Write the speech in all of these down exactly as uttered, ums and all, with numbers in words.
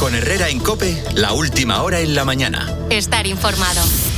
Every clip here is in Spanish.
Con Herrera en COPE, la última hora en la mañana. Estar informado.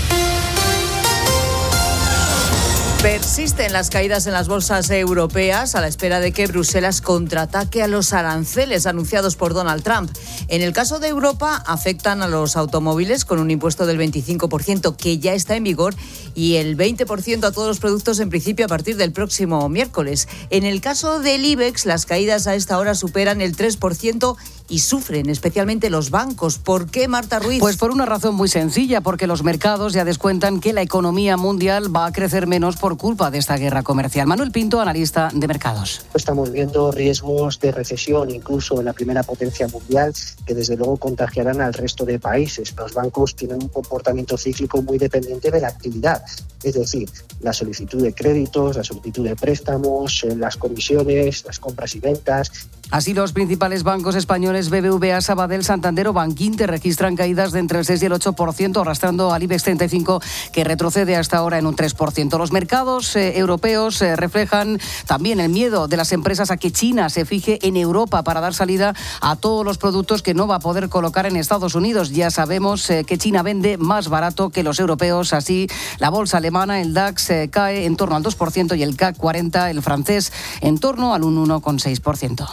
Persisten las caídas en las bolsas europeas a la espera de que Bruselas contraataque a los aranceles anunciados por Donald Trump. En el caso de Europa, afectan a los automóviles con un impuesto del veinticinco por ciento que ya está en vigor y el veinte por ciento a todos los productos en principio a partir del próximo miércoles. En el caso del IBEX, las caídas a esta hora superan el tres por ciento y sufren especialmente los bancos. ¿Por qué, Marta Ruiz? Pues por una razón muy sencilla, porque los mercados ya descuentan que la economía mundial va a crecer menos por culpa de esta guerra comercial. Manuel Pinto, analista de mercados. Estamos viendo riesgos de recesión incluso en la primera potencia mundial que desde luego contagiarán al resto de países. Los bancos tienen un comportamiento cíclico muy dependiente de la actividad, es decir, la solicitud de créditos, la solicitud de préstamos, las comisiones, las compras y ventas. Así, los principales bancos españoles B B V A, Sabadell, Santander o Bankinter registran caídas de entre el seis y el ocho por ciento, arrastrando al IBEX treinta y cinco, que retrocede hasta ahora en un tres por ciento. Los mercados eh, europeos eh, reflejan también el miedo de las empresas a que China se fije en Europa para dar salida a todos los productos que no va a poder colocar en Estados Unidos. Ya sabemos eh, que China vende más barato que los europeos. Así, la bolsa alemana, el DAX, eh, cae en torno al dos por ciento y el C A C cuarenta, el francés, en torno al un uno coma seis por ciento.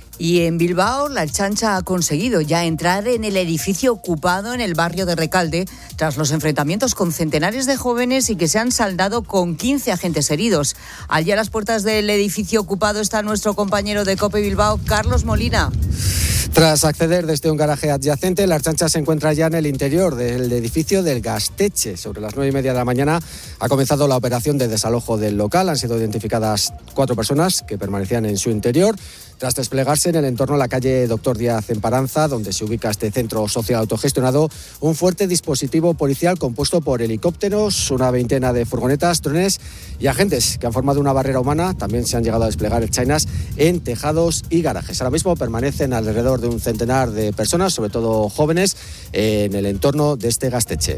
Y en Bilbao, la Ertzaintza ha conseguido ya entrar en el edificio ocupado en el barrio de Recalde tras los enfrentamientos con centenares de jóvenes y que se han saldado con quince agentes heridos. Allí a las puertas del edificio ocupado está nuestro compañero de COPE Bilbao, Carlos Molina. Tras acceder desde un garaje adyacente, la Ertzaintza se encuentra ya en el interior del edificio del Gasteche. Sobre las nueve y media de la mañana ha comenzado la operación de desalojo del local. Han sido identificadas cuatro personas que permanecían en su interior. Tras desplegarse en el entorno de la calle Doctor Díaz en Paranza, donde se ubica este centro social autogestionado, un fuerte dispositivo policial compuesto por helicópteros, una veintena de furgonetas, drones y agentes que han formado una barrera humana. También se han llegado a desplegar ertzainas en tejados y garajes. Ahora mismo permanecen alrededor de un centenar de personas, sobre todo jóvenes, en el entorno de este Gasteche.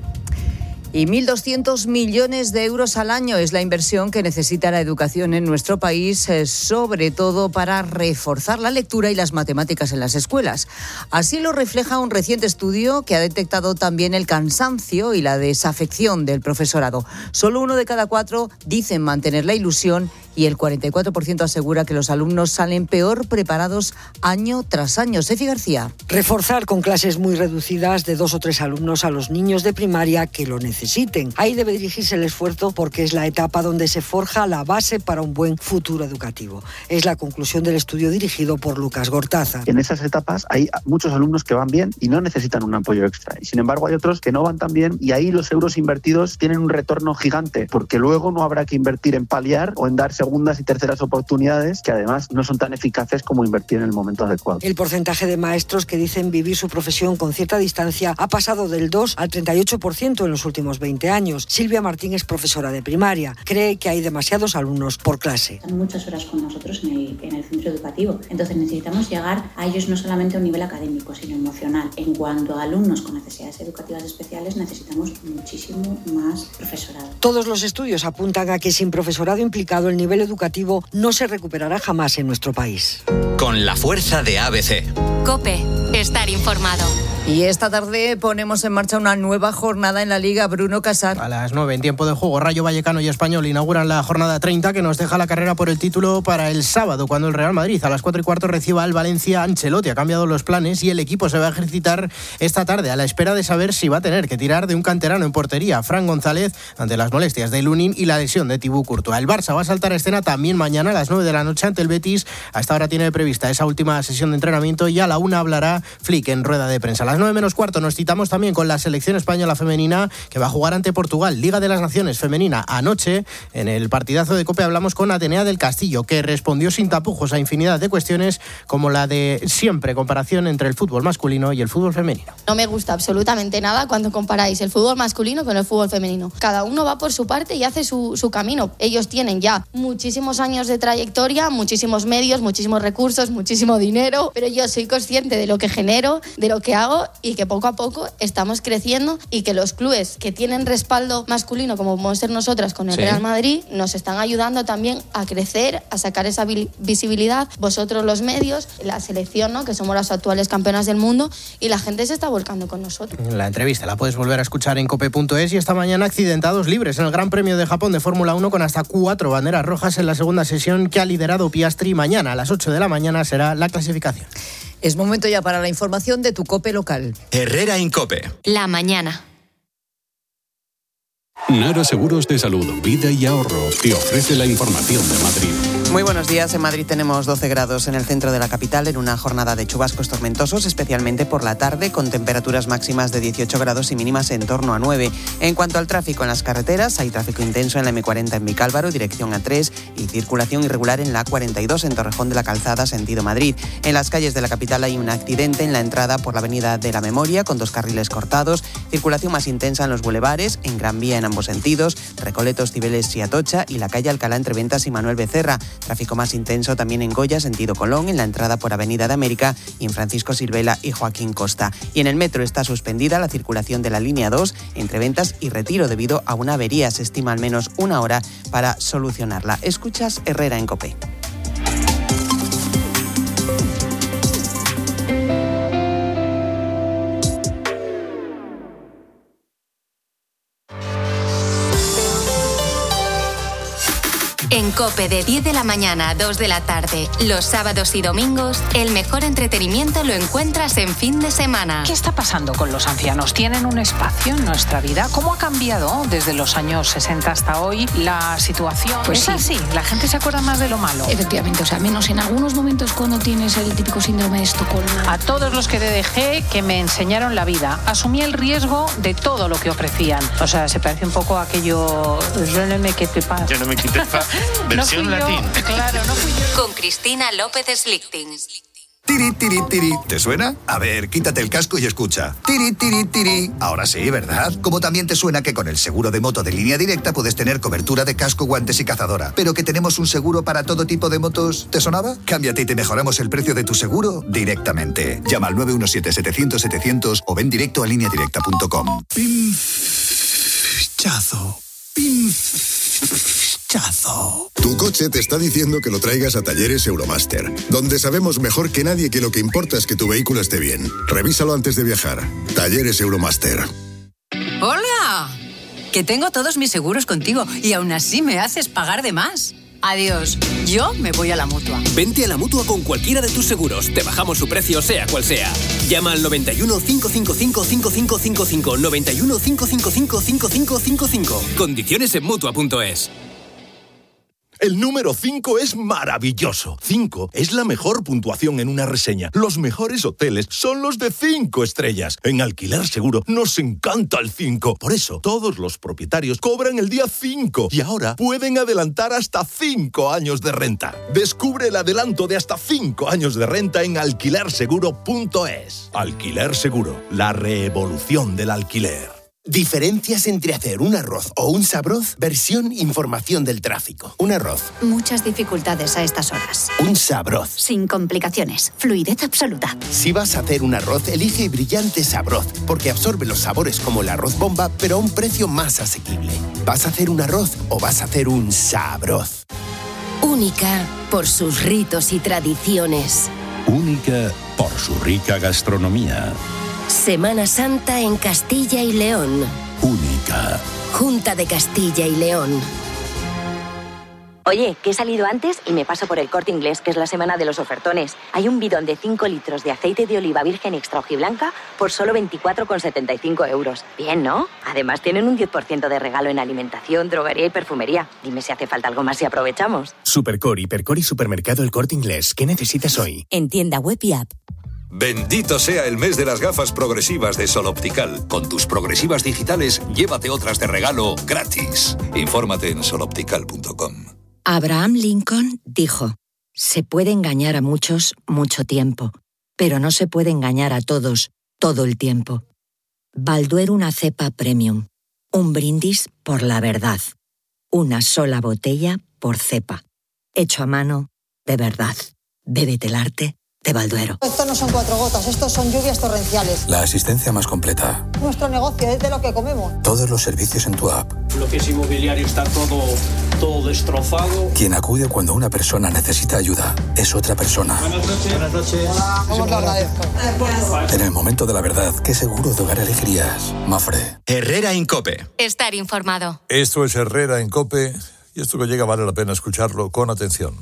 Y mil doscientos millones de euros al año es la inversión que necesita la educación en nuestro país, eh, sobre todo para reforzar la lectura y las matemáticas en las escuelas. Así lo refleja un reciente estudio que ha detectado también el cansancio y la desafección del profesorado. Solo uno de cada cuatro dicen mantener la ilusión y el cuarenta y cuatro por ciento asegura que los alumnos salen peor preparados año tras año. Sefi García. Reforzar con clases muy reducidas de dos o tres alumnos a los niños de primaria que lo necesiten. Ahí debe dirigirse el esfuerzo porque es la etapa donde se forja la base para un buen futuro educativo. Es la conclusión del estudio dirigido por Lucas Gortaza. En esas etapas hay muchos alumnos que van bien y no necesitan un apoyo extra. Y sin embargo hay otros que no van tan bien y ahí los euros invertidos tienen un retorno gigante porque luego no habrá que invertir en paliar o en darse segundas y terceras oportunidades que además no son tan eficaces como invertir en el momento adecuado. El porcentaje de maestros que dicen vivir su profesión con cierta distancia ha pasado del dos al treinta y ocho por ciento en los últimos veinte años. Silvia Martín es profesora de primaria. Cree que hay demasiados alumnos por clase. Están muchas horas con nosotros en el, en el centro educativo. Entonces necesitamos llegar a ellos no solamente a un nivel académico, sino emocional. En cuanto a alumnos con necesidades educativas especiales, necesitamos muchísimo más profesorado. Todos los estudios apuntan a que sin profesorado implicado el nivel educativo no se recuperará jamás en nuestro país. Con la fuerza de A B C. COPE. Estar informado. Y esta tarde ponemos en marcha una nueva jornada en la Liga. Bruno Casar. A las nueve, en tiempo de juego, Rayo Vallecano y Español inauguran la jornada treinta, que nos deja la carrera por el título para el sábado, cuando el Real Madrid a las cuatro y cuarto reciba al Valencia. Ancelotti ha cambiado los planes y el equipo se va a ejercitar esta tarde a la espera de saber si va a tener que tirar de un canterano en portería, Fran González, ante las molestias de Lunin y la lesión de Thibaut Courtois. El Barça va a saltar a escena también mañana a las nueve de la noche ante el Betis. Hasta ahora tiene prevista esa última sesión de entrenamiento y a la una hablará Flick en rueda de prensa. A las nueve menos cuarto nos citamos también con la selección española femenina, que va a jugar ante Portugal, Liga de las Naciones femenina. Anoche, en el partidazo de COPE, hablamos con Atenea del Castillo, que respondió sin tapujos a infinidad de cuestiones, como la de siempre comparación entre el fútbol masculino y el fútbol femenino. No me gusta absolutamente nada cuando comparáis el fútbol masculino con el fútbol femenino. Cada uno va por su parte y hace su, su camino. Ellos tienen ya muchísimos años de trayectoria, muchísimos medios, muchísimos recursos, muchísimo dinero, pero yo soy consciente de lo que genero, de lo que hago tiempo y que poco a poco estamos creciendo y que los clubes que tienen respaldo masculino, como podemos ser nosotras con el sí. Real Madrid, nos están ayudando también a crecer, a sacar esa visibilidad. Vosotros los medios, la selección, ¿no? Que somos las actuales campeonas del mundo y la gente se está volcando con nosotros. La entrevista la puedes volver a escuchar en cope punto es y esta mañana accidentados libres en el Gran Premio de Japón de Fórmula uno con hasta cuatro banderas rojas en la segunda sesión que ha liderado Piastri. Mañana a las ocho de la mañana será la clasificación. Es momento ya para la información de tu COPE local. Herrera Incope. La mañana. Nara Seguros de Salud, Vida y Ahorro te ofrece la información de Madrid. Muy buenos días. En Madrid tenemos doce grados en el centro de la capital en una jornada de chubascos tormentosos, especialmente por la tarde, con temperaturas máximas de dieciocho grados y mínimas en torno a nueve. En cuanto al tráfico en las carreteras, hay tráfico intenso en la eme cuarenta en Vicálvaro, dirección A tres, y circulación irregular en la A cuarenta y dos en Torrejón de la Calzada, sentido Madrid. En las calles de la capital hay un accidente en la entrada por la avenida de la Memoria, con dos carriles cortados, circulación más intensa en los bulevares, en Gran Vía en ambos sentidos, Recoletos, Cibeles y Atocha, y la calle Alcalá entre Ventas y Manuel Becerra. Tráfico más intenso también en Goya, sentido Colón, en la entrada por Avenida de América, y en Francisco Silvela y Joaquín Costa. Y en el metro está suspendida la circulación de la línea dos entre Ventas y Retiro debido a una avería. Se estima al menos una hora para solucionarla. Escuchas Herrera en COPE. En COPE de diez de la mañana a dos de la tarde, los sábados y domingos, el mejor entretenimiento lo encuentras en fin de semana. ¿Qué está pasando con los ancianos? ¿Tienen un espacio en nuestra vida? ¿Cómo ha cambiado desde los años sesenta hasta hoy la situación? Pues es sí. así, la gente se acuerda más de lo malo. Efectivamente, o sea, menos en algunos momentos cuando tienes el típico síndrome de Estocolmo. A todos los que D D G que me enseñaron la vida, asumí el riesgo de todo lo que ofrecían. O sea, se parece un poco a aquello... Je ne me quitte pas. Je ne me quitte pas. Versión no latín. Claro, no fui yo. Con Cristina López Slichting. Tiri, tiri, tiri. ¿Te suena? A ver, quítate el casco y escucha. Tiri, tiri, tiri. Ahora sí, ¿verdad? Como también te suena que con el seguro de moto de Línea Directa puedes tener cobertura de casco, guantes y cazadora. Pero que tenemos un seguro para todo tipo de motos. ¿Te sonaba? Cámbiate y te mejoramos el precio de tu seguro directamente. Llama al nueve uno siete, setecientos, setecientos o ven directo a línea directa punto com. Pinchazo. Pinchazo. Tu coche te está diciendo que lo traigas a Talleres Euromaster, donde sabemos mejor que nadie que lo que importa es que tu vehículo esté bien. Revísalo antes de viajar. Talleres Euromaster. ¡Hola! Que tengo todos mis seguros contigo y aún así me haces pagar de más. Adiós. Yo me voy a la Mutua. Vente a la Mutua con cualquiera de tus seguros. Te bajamos su precio, sea cual sea. Llama al noventa y uno, cinco cinco cinco, cinco cinco cinco cinco. noventa y uno, cinco cinco cinco, cinco cinco cinco cinco. Condiciones en Mutua punto es. El número cinco es maravilloso. cinco es la mejor puntuación en una reseña. Los mejores hoteles son los de cinco estrellas. En Alquiler Seguro nos encanta el cinco. Por eso, todos los propietarios cobran el día cinco y ahora pueden adelantar hasta cinco años de renta. Descubre el adelanto de hasta cinco años de renta en alquiler seguro punto es. Alquiler Seguro, la revolución del alquiler. Diferencias entre hacer un arroz o un sabroz, versión información del tráfico. Un arroz. Muchas dificultades a estas horas. Un sabroz. Sin complicaciones. Fluidez absoluta. Si vas a hacer un arroz, elige Brillante Sabroz, porque absorbe los sabores como el arroz bomba, pero a un precio más asequible. ¿Vas a hacer un arroz o vas a hacer un sabroz? Única por sus ritos y tradiciones. Única por su rica gastronomía. Semana Santa en Castilla y León. Única. Junta de Castilla y León. Oye, que he salido antes y me paso por el Corte Inglés, que es la semana de los ofertones. Hay un bidón de cinco litros de aceite de oliva virgen extra hojiblanca por solo veinticuatro con setenta y cinco euros. Bien, ¿no? Además tienen un diez por ciento de regalo en alimentación, droguería y perfumería. Dime si hace falta algo más y aprovechamos. Supercor, Hipercor y Supermercado El Corte Inglés. ¿Qué necesitas hoy? En tienda web y app. Bendito sea el mes de las gafas progresivas de Sol Optical. Con tus progresivas digitales, llévate otras de regalo gratis. Infórmate en sol optical punto com. Abraham Lincoln dijo: se puede engañar a muchos mucho tiempo, pero no se puede engañar a todos todo el tiempo. Balduero una cepa premium. Un brindis por la verdad. Una sola botella por cepa. Hecho a mano, de verdad. Bébete el arte de Balduero. Estos no son cuatro gotas, estos son lluvias torrenciales. La asistencia más completa. Nuestro negocio es de lo que comemos. Todos los servicios en tu app. Lo que es inmobiliario está todo, todo destrozado. Quien acude cuando una persona necesita ayuda es otra persona. Buenas noches. Buenas noches. Hola, ¿cómo te agradezco? En el momento de la verdad, ¿qué seguro de hogar elegirías? Mafre. Herrera Incope. Estar informado. Esto es Herrera en COPE y esto que llega vale la pena escucharlo con atención.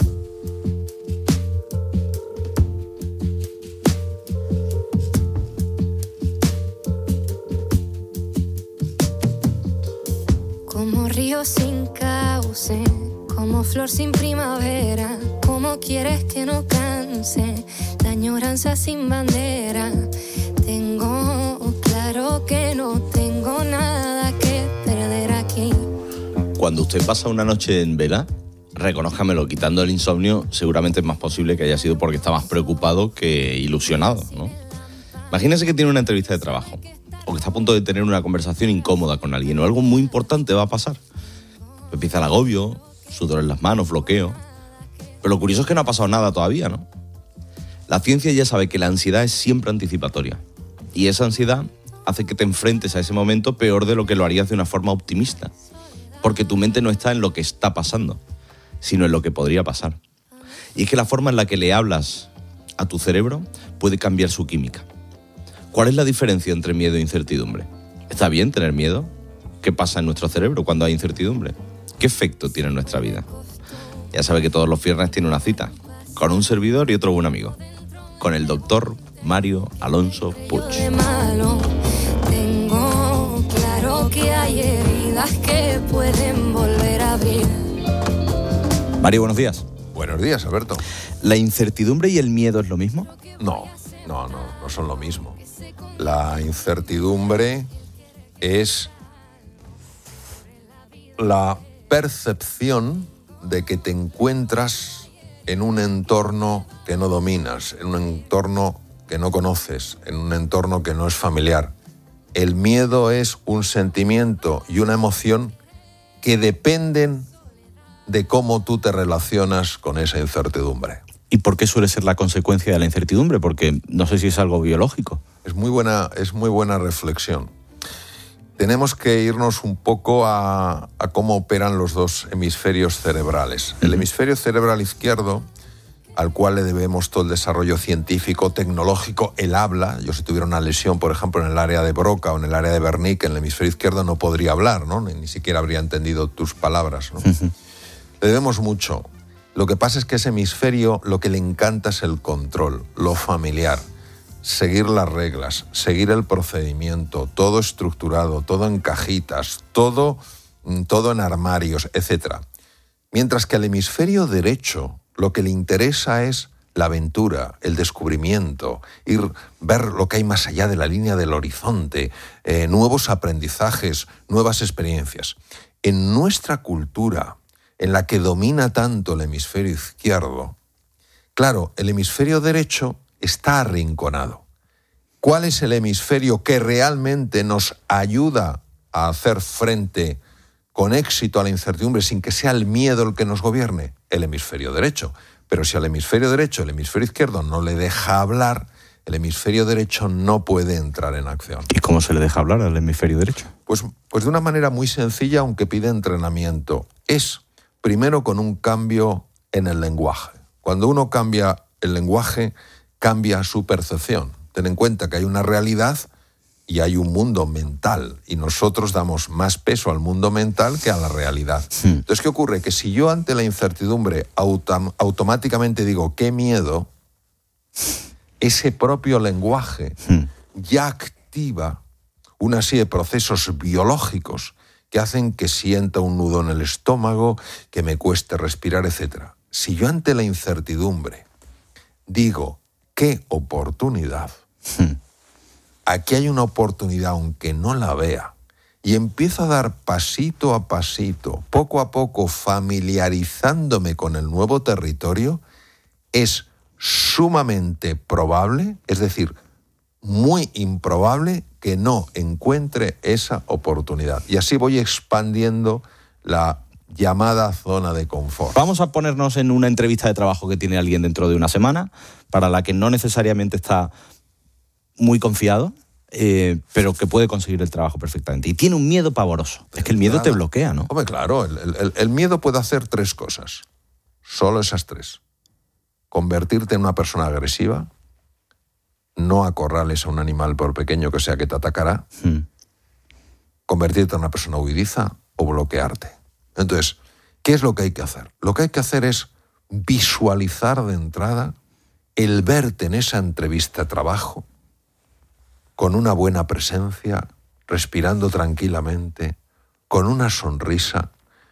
Como río sin cauce, como flor sin primavera, como quieres que no canse, la añoranza sin bandera. Tengo claro que no tengo nada que perder aquí. Cuando usted pasa una noche en vela, reconózcamelo, quitando el insomnio, seguramente es más posible que haya sido porque está más preocupado que ilusionado, ¿no? Imagínese que tiene una entrevista de trabajo, o que está a punto de tener una conversación incómoda con alguien, o algo muy importante va a pasar. Empieza el agobio, sudor en las manos, bloqueo. Pero lo curioso es que no ha pasado nada todavía, ¿no? La ciencia ya sabe que la ansiedad es siempre anticipatoria. Y esa ansiedad hace que te enfrentes a ese momento peor de lo que lo harías de una forma optimista. Porque tu mente no está en lo que está pasando, sino en lo que podría pasar. Y es que la forma en la que le hablas a tu cerebro puede cambiar su química. ¿Cuál es la diferencia entre miedo e incertidumbre? ¿Está bien tener miedo? ¿Qué pasa en nuestro cerebro cuando hay incertidumbre? ¿Qué efecto tiene en nuestra vida? Ya sabe que todos los viernes tiene una cita, con un servidor y otro buen amigo, con el doctor Mario Alonso Puig. Tengo claro que hay heridas que pueden volver a abrir. Mario, buenos días. Buenos días, Alberto. ¿La incertidumbre y el miedo es lo mismo? No, no, no, no son lo mismo. La incertidumbre es la percepción de que te encuentras en un entorno que no dominas, en un entorno que no conoces, en un entorno que no es familiar. El miedo es un sentimiento y una emoción que dependen de cómo tú te relacionas con esa incertidumbre. ¿Y por qué suele ser la consecuencia de la incertidumbre? Porque no sé si es algo biológico. Es muy buena, es muy buena reflexión. Tenemos que irnos un poco a, a cómo operan los dos hemisferios cerebrales. El hemisferio cerebral izquierdo, al cual le debemos todo el desarrollo científico, tecnológico, el habla. Yo si tuviera una lesión, por ejemplo, en el área de Broca o en el área de Wernicke, en el hemisferio izquierdo no podría hablar, ¿no? Ni, ni siquiera habría entendido tus palabras, ¿no? Uh-huh. Le debemos mucho. Lo que pasa es que ese hemisferio lo que le encanta es el control, lo familiar, seguir las reglas, seguir el procedimiento, todo estructurado, todo en cajitas, todo, todo en armarios, etcétera. Mientras que al hemisferio derecho lo que le interesa es la aventura, el descubrimiento, ir, ver lo que hay más allá de la línea del horizonte, eh, nuevos aprendizajes, nuevas experiencias. En nuestra cultura, en la que domina tanto el hemisferio izquierdo, claro, el hemisferio derecho está arrinconado. ¿Cuál es el hemisferio que realmente nos ayuda a hacer frente con éxito a la incertidumbre sin que sea el miedo el que nos gobierne? El hemisferio derecho. Pero si al hemisferio derecho el hemisferio izquierdo no le deja hablar, el hemisferio derecho no puede entrar en acción. ¿Y cómo se le deja hablar al hemisferio derecho? Pues, pues de una manera muy sencilla, aunque pide entrenamiento. Es primero con un cambio en el lenguaje. Cuando uno cambia el lenguaje, cambia su percepción. Ten en cuenta que hay una realidad y hay un mundo mental, y nosotros damos más peso al mundo mental que a la realidad. Sí. Entonces, ¿qué ocurre? Que si yo ante la incertidumbre autom- automáticamente digo ¡qué miedo!, ese propio lenguaje sí. ya activa una serie de procesos biológicos que hacen que sienta un nudo en el estómago, que me cueste respirar, etcétera. Si yo ante la incertidumbre digo ¡qué oportunidad!, sí. aquí hay una oportunidad aunque no la vea, y empiezo a dar pasito a pasito, poco a poco, familiarizándome con el nuevo territorio, es sumamente probable, es decir, muy improbable que no encuentre esa oportunidad. Y así voy expandiendo la llamada zona de confort. Vamos a ponernos en una entrevista de trabajo que tiene alguien dentro de una semana, para la que no necesariamente está muy confiado, eh, pero que puede conseguir el trabajo perfectamente. Y tiene un miedo pavoroso. Es que el miedo te bloquea, ¿no? Hombre, claro, el, el, el miedo puede hacer tres cosas. Solo esas tres. Convertirte en una persona agresiva, no acorrales a un animal por pequeño que sea que te atacará, hmm. convertirte en una persona huidiza o bloquearte. Entonces, ¿qué es lo que hay que hacer? Lo que hay que hacer es visualizar de entrada el verte en esa entrevista de trabajo con una buena presencia, respirando tranquilamente, con una sonrisa,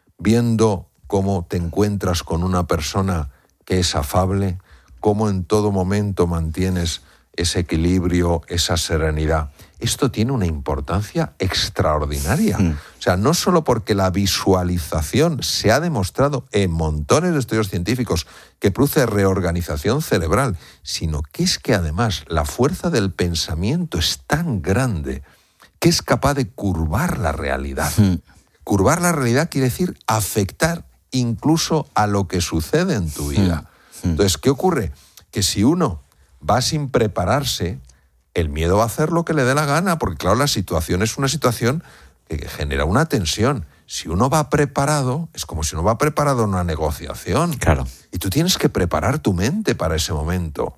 viendo cómo te encuentras con una persona que es afable, cómo en todo momento mantienes ese equilibrio, esa serenidad. Esto tiene una importancia extraordinaria. Mm. O sea, no solo porque la visualización se ha demostrado en montones de estudios científicos que produce reorganización cerebral, sino que es que además la fuerza del pensamiento es tan grande que es capaz de curvar la realidad. Mm. Curvar la realidad quiere decir afectar incluso a lo que sucede en tu vida. Mm. Entonces, ¿qué ocurre? Que si uno va sin prepararse, el miedo va a hacer lo que le dé la gana, porque claro, la situación es una situación que genera una tensión. Si uno va preparado, es como si uno va preparado en una negociación. Claro. Y tú tienes que preparar tu mente para ese momento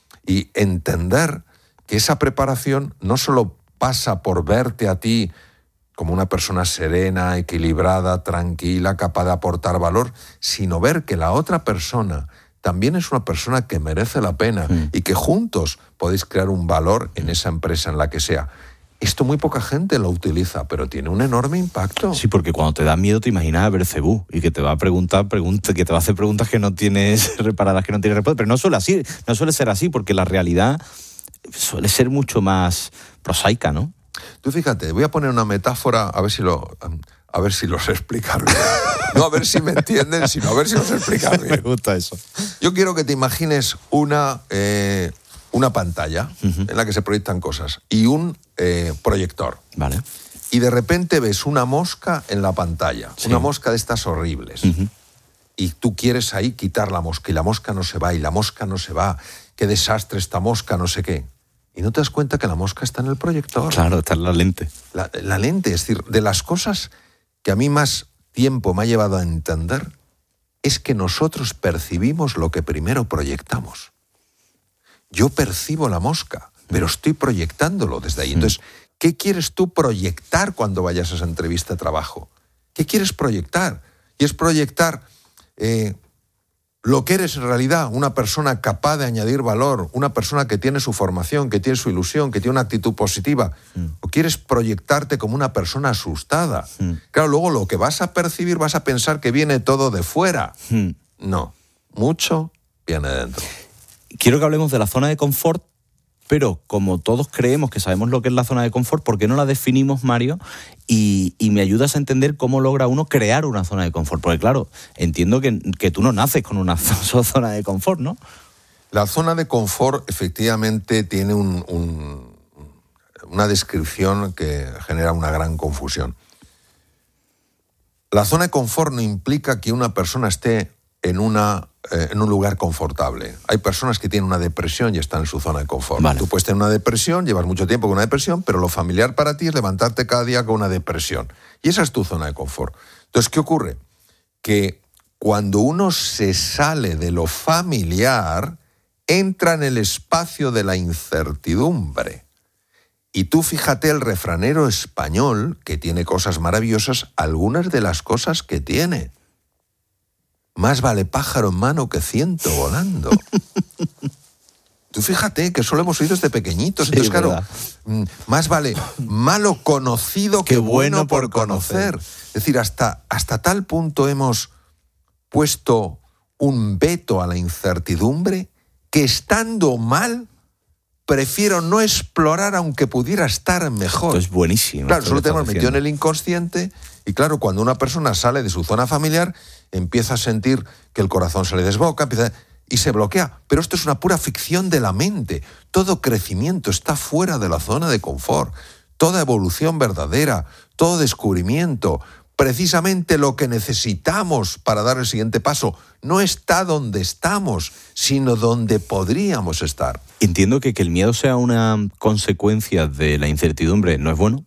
y entender que esa preparación no solo pasa por verte a ti como una persona serena, equilibrada, tranquila, capaz de aportar valor, sino ver que la otra persona también es una persona que merece la pena mm. y que juntos podéis crear un valor en esa empresa, en la que sea. Esto muy poca gente lo utiliza, pero tiene un enorme impacto. Sí, porque cuando te da miedo te imaginas a Belcebú y que te va a preguntar, pregunta, que te va a hacer preguntas que no tienes reparadas, que no tienes respuesta. Pero no suele, así, no suele ser así, porque la realidad suele ser mucho más prosaica, ¿no? Tú fíjate, voy a poner una metáfora, a ver si lo... A ver si lo sé explicar bien. No a ver si me entienden, sino a ver si lo sé explicar bien. Me gusta eso. Yo quiero que te imagines una, eh, una pantalla uh-huh. en la que se proyectan cosas y un eh, proyector. Vale. Y de repente ves una mosca en la pantalla, sí. una mosca de estas horribles. Uh-huh. Y tú quieres ahí quitar la mosca y la mosca no se va y la mosca no se va. Qué desastre esta mosca, no sé qué. Y no te das cuenta que la mosca está en el proyector. Claro, está en la lente. La, la lente, es decir, de las cosas que a mí más tiempo me ha llevado a entender es que nosotros percibimos lo que primero proyectamos. Yo percibo la mosca, pero estoy proyectándolo desde ahí. Entonces, ¿qué quieres tú proyectar cuando vayas a esa entrevista de trabajo? ¿Qué quieres proyectar? Y es proyectar eh, lo que eres en realidad, una persona capaz de añadir valor, una persona que tiene su formación, que tiene su ilusión, que tiene una actitud positiva. Mm. ¿O quieres proyectarte como una persona asustada? Mm. Claro, luego lo que vas a percibir, vas a pensar que viene todo de fuera. Mm. No, mucho viene de dentro. Quiero que hablemos de la zona de confort, pero como todos creemos que sabemos lo que es la zona de confort, ¿por qué no la definimos, Mario? Y, y me ayudas a entender cómo logra uno crear una zona de confort. Porque claro, entiendo que, que tú no naces con una zona de confort, ¿no? La zona de confort efectivamente tiene un, un, una descripción que genera una gran confusión. La zona de confort no implica que una persona esté en una... en un lugar confortable. Hay personas que tienen una depresión y están en su zona de confort. Vale. Tú puedes tener una depresión, llevas mucho tiempo con una depresión, pero lo familiar para ti es levantarte cada día con una depresión. Y esa es tu zona de confort. Entonces, ¿qué ocurre? Que cuando uno se sale de lo familiar, entra en el espacio de la incertidumbre. Y tú fíjate el refranero español, que tiene cosas maravillosas, algunas de las cosas que tiene. Más vale pájaro en mano que ciento volando. Tú fíjate que eso lo hemos oído desde pequeñitos. Entonces, sí, claro, verdad. Más vale malo conocido que, que bueno, bueno por conocer. conocer. Es decir, hasta, hasta tal punto hemos puesto un veto a la incertidumbre que estando mal, prefiero no explorar aunque pudiera estar mejor. Esto es buenísimo. Claro, eso lo tenemos metido en el inconsciente y claro, cuando una persona sale de su zona familiar, empieza a sentir que el corazón se le desboca, empieza y se bloquea. Pero esto es una pura ficción de la mente. Todo crecimiento está fuera de la zona de confort. Toda evolución verdadera, todo descubrimiento precisamente lo que necesitamos para dar el siguiente paso no está donde estamos, sino donde podríamos estar. Entiendo que que el miedo sea una consecuencia de la incertidumbre no es bueno,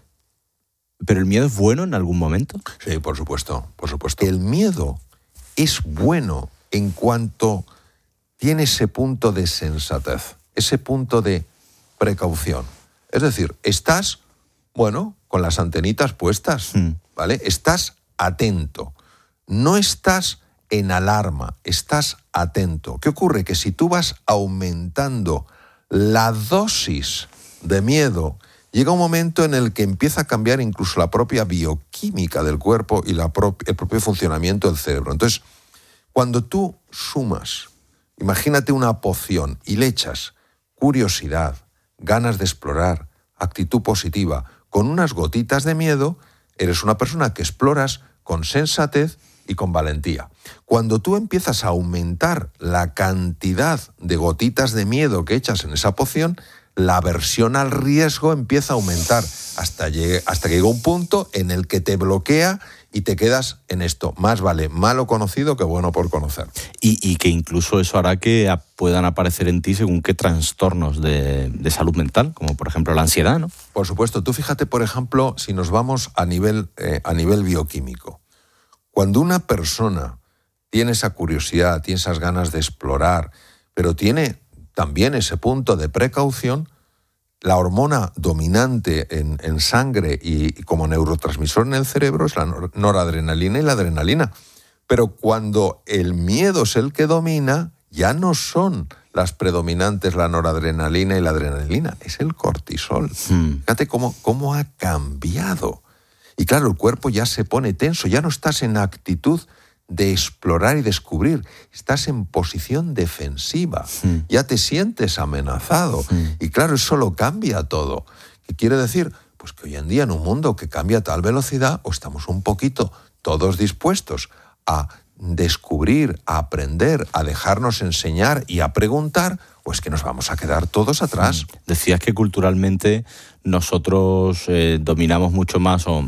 pero ¿el miedo es bueno en algún momento? Sí, por supuesto, por supuesto. El miedo es bueno en cuanto tiene ese punto de sensatez, ese punto de precaución. Es decir, estás, bueno, con las antenitas puestas, mm. ¿vale? Estás atento, no estás en alarma, estás atento. ¿Qué ocurre? Que si tú vas aumentando la dosis de miedo, llega un momento en el que empieza a cambiar incluso la propia bioquímica del cuerpo y la pro- el propio funcionamiento del cerebro. Entonces, cuando tú sumas, imagínate una poción y le echas curiosidad, ganas de explorar, actitud positiva, con unas gotitas de miedo, eres una persona que exploras con sensatez y con valentía. Cuando tú empiezas a aumentar la cantidad de gotitas de miedo que echas en esa poción, la aversión al riesgo empieza a aumentar hasta, llegue, hasta que llega un punto en el que te bloquea y te quedas en esto. Más vale malo conocido que bueno por conocer. Y, y que incluso eso hará que a, puedan aparecer en ti según qué trastornos de, de salud mental, como por ejemplo la ansiedad, ¿no? Por supuesto. Tú fíjate, por ejemplo, si nos vamos a nivel, eh, a nivel bioquímico. Cuando una persona tiene esa curiosidad, tiene esas ganas de explorar, pero tiene también ese punto de precaución, la hormona dominante en, en sangre y, y como neurotransmisor en el cerebro es la nor- noradrenalina y la adrenalina. Pero cuando el miedo es el que domina, ya no son las predominantes la noradrenalina y la adrenalina, es el cortisol. Hmm. Fíjate cómo, cómo ha cambiado. Y claro, el cuerpo ya se pone tenso, ya no estás en actitud de explorar y descubrir, estás en posición defensiva, mm. ya te sientes amenazado. Mm. Y claro, eso lo cambia todo. ¿Qué quiere decir? Pues que hoy en día en un mundo que cambia a tal velocidad, o estamos un poquito todos dispuestos a descubrir, a aprender, a dejarnos enseñar y a preguntar, o es que nos vamos a quedar todos atrás. Mm. Decías que culturalmente nosotros eh, dominamos mucho más o...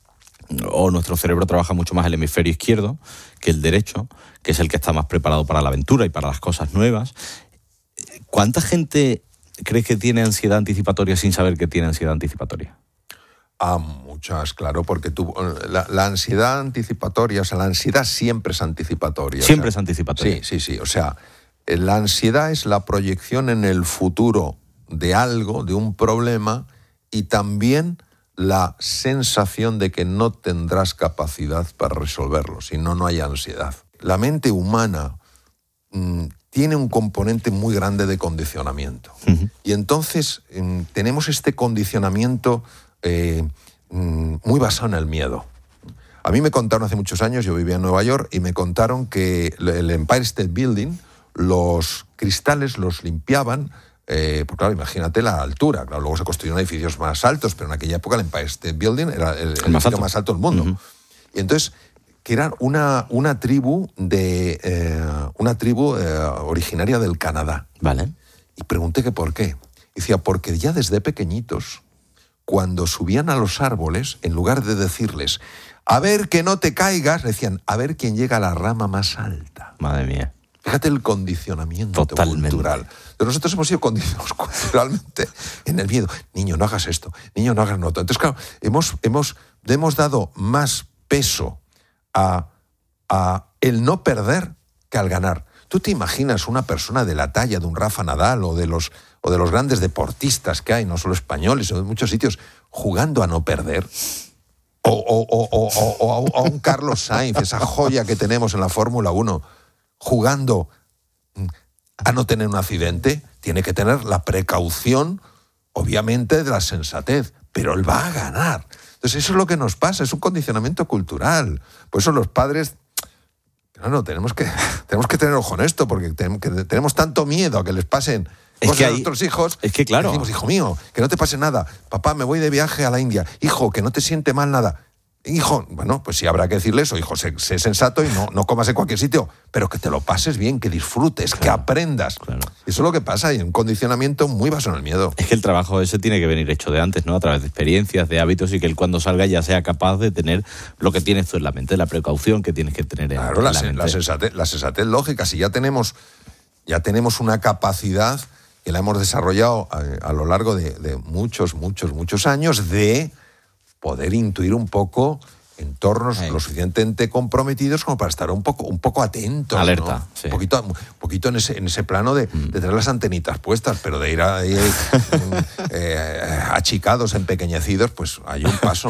o nuestro cerebro trabaja mucho más el hemisferio izquierdo que el derecho, que es el que está más preparado para la aventura y para las cosas nuevas. ¿Cuánta gente crees que tiene ansiedad anticipatoria sin saber que tiene ansiedad anticipatoria? Ah, muchas, claro, porque tú, la, la ansiedad anticipatoria, o sea, la ansiedad siempre es anticipatoria. Siempre o sea, es anticipatoria. Sí, sí, sí. O sea, la ansiedad es la proyección en el futuro de algo, de un problema, y también la sensación de que no tendrás capacidad para resolverlo, si no, no hay ansiedad. La mente humana mmm, tiene un componente muy grande de condicionamiento. Uh-huh. Y entonces mmm, tenemos este condicionamiento eh, mmm, muy basado en el miedo. A mí me contaron hace muchos años, yo vivía en Nueva York, y me contaron que el Empire State Building, los cristales los limpiaban. Eh, pues claro, imagínate la altura. Claro, luego se construyeron edificios más altos, pero en aquella época el Empire State Building era el, el, el más, alto. más alto del mundo. Uh-huh. Y entonces, que era una, una tribu de eh, una tribu eh, originaria del Canadá. Vale. Y pregunté que por qué. Y decía, porque ya desde pequeñitos, cuando subían a los árboles, en lugar de decirles, a ver que no te caigas, decían, a ver quién llega a la rama más alta. Madre mía. Fíjate el condicionamiento Totalmente. cultural. Pero nosotros hemos sido condicionados culturalmente en el miedo. Niño, no hagas esto. Niño, no hagas no. Entonces, claro, hemos, hemos, hemos dado más peso a, a el no perder que al ganar. ¿Tú te imaginas una persona de la talla de un Rafa Nadal o de los, o de los grandes deportistas que hay, no solo españoles, sino de muchos sitios, jugando a no perder? O, o, o, o, o, o a un Carlos Sainz, esa joya que tenemos en la Fórmula uno, jugando a no tener un accidente. Tiene que tener la precaución, obviamente, de la sensatez, pero él va a ganar. Entonces eso es lo que nos pasa, es un condicionamiento cultural. Por eso los padres, no, no, tenemos que, tenemos que tener ojo en esto, porque tenemos, que, tenemos tanto miedo a que les pasen cosas que hay, a nuestros hijos. Es que claro. Decimos, hijo mío, que no te pase nada. Papá, me voy de viaje a la India. Hijo, que no te siente mal nada. Hijo, bueno, pues sí habrá que decirle eso, hijo, sé, sé sensato y no, no comas en cualquier sitio, pero que te lo pases bien, que disfrutes, claro, que aprendas. Claro. Eso es lo que pasa, hay un condicionamiento muy basado en el miedo. Es que el trabajo ese tiene que venir hecho de antes, ¿no? A través de experiencias, de hábitos, y que él cuando salga ya sea capaz de tener lo que tienes tú en la mente, la precaución que tienes que tener en, claro, en la, la mente. La sensatez, la sensatez lógica, si ya tenemos, ya tenemos una capacidad que la hemos desarrollado a, a lo largo de, de muchos, muchos, muchos años de poder intuir un poco entornos sí. lo suficientemente comprometidos como para estar un poco, un poco atentos. Alerta. ¿No? Sí. Un poquito, un poquito en, ese, en ese plano de, mm. de tener las antenitas puestas, pero de ir ahí eh, achicados, empequeñecidos, pues hay un paso.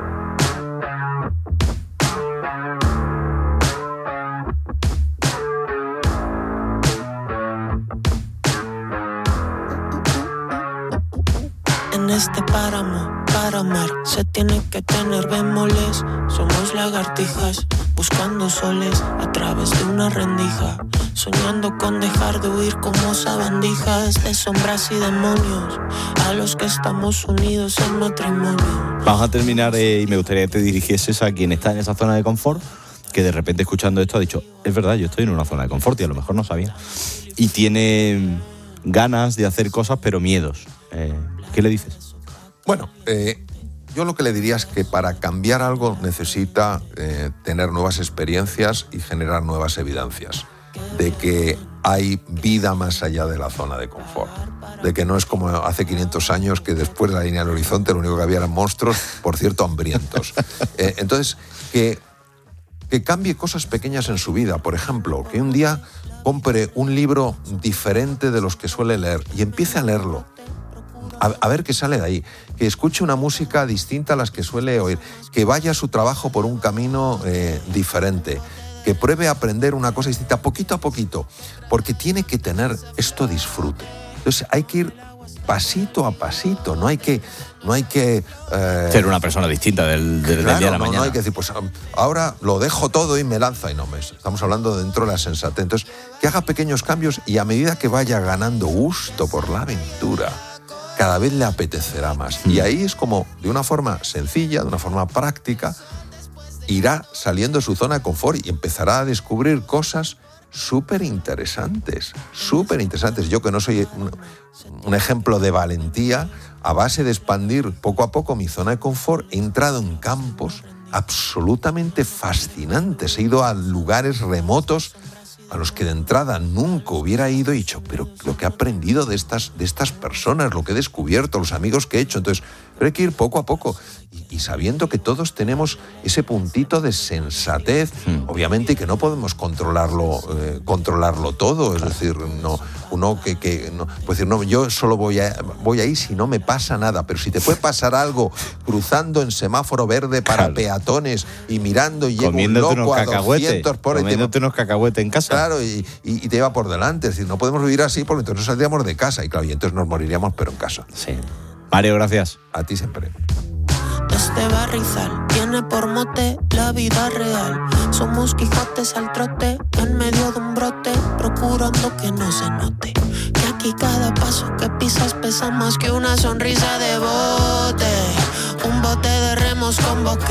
En este páramo, para amar, se tiene que tener bemoles. Somos lagartijas, buscando soles a través de una rendija, soñando con dejar de huir como sabandijas de sombras y demonios, a los que estamos unidos en matrimonio. Vamos a terminar eh, y me gustaría que te dirigieses a quien está en esa zona de confort, que de repente escuchando esto ha dicho, es verdad, yo estoy en una zona de confort y a lo mejor no sabía. Y tiene ganas de hacer cosas, pero miedos. Eh, ¿Qué le dices? Bueno, eh, yo lo que le diría es que para cambiar algo necesita eh, tener nuevas experiencias y generar nuevas evidencias de que hay vida más allá de la zona de confort, de que no es como hace quinientos años que después de la línea del horizonte lo único que había eran monstruos, por cierto, hambrientos. Eh, entonces, que, que cambie cosas pequeñas en su vida. Por ejemplo, que un día compre un libro diferente de los que suele leer y empiece a leerlo. A, a ver qué sale de ahí, que escuche una música distinta a las que suele oír, que vaya a su trabajo por un camino eh, diferente, que pruebe a aprender una cosa distinta poquito a poquito, porque tiene que tener esto disfrute. Entonces hay que ir pasito a pasito, no hay que... No hay que eh, ser una persona distinta del, del, claro, del día a la no, mañana. No hay que decir, pues ahora lo dejo todo y me lanza y no me... Estamos hablando dentro de la sensatez. Entonces, que haga pequeños cambios y a medida que vaya ganando gusto por la aventura, cada vez le apetecerá más. Mm. Y ahí es como, de una forma sencilla, de una forma práctica, irá saliendo de su zona de confort y empezará a descubrir cosas súper interesantes, súper interesantes. Yo que no soy un, un ejemplo de valentía, a base de expandir poco a poco mi zona de confort, he entrado en campos absolutamente fascinantes. He ido a lugares remotos a los que de entrada nunca hubiera ido y dicho, pero lo que he aprendido de estas, de estas personas, lo que he descubierto, los amigos que he hecho. Entonces, pero hay que ir poco a poco y, y sabiendo que todos tenemos ese puntito de sensatez, mm. obviamente, y que no podemos controlarlo, eh, controlarlo todo. Es decir, no, uno que, que no, puede decir, no, yo solo voy, a, voy ahí si no me pasa nada, pero si te puede pasar algo cruzando en semáforo verde para claro. peatones y mirando y llega un loco a doscientos por ahí. Comiéndote unos cacahuetes en casa. Claro, y, y, y te lleva por delante. Es decir, no podemos vivir así porque entonces saldríamos de casa y claro, y entonces nos moriríamos, pero en casa. Sí. Mario, gracias. A ti siempre. Este barrizal tiene por mote la vida real. Somos Quijotes al trote, en medio de un brote, procurando que no se note que aquí cada paso que pisas pesa más que una sonrisa de bote. Un bote de remos con boquetes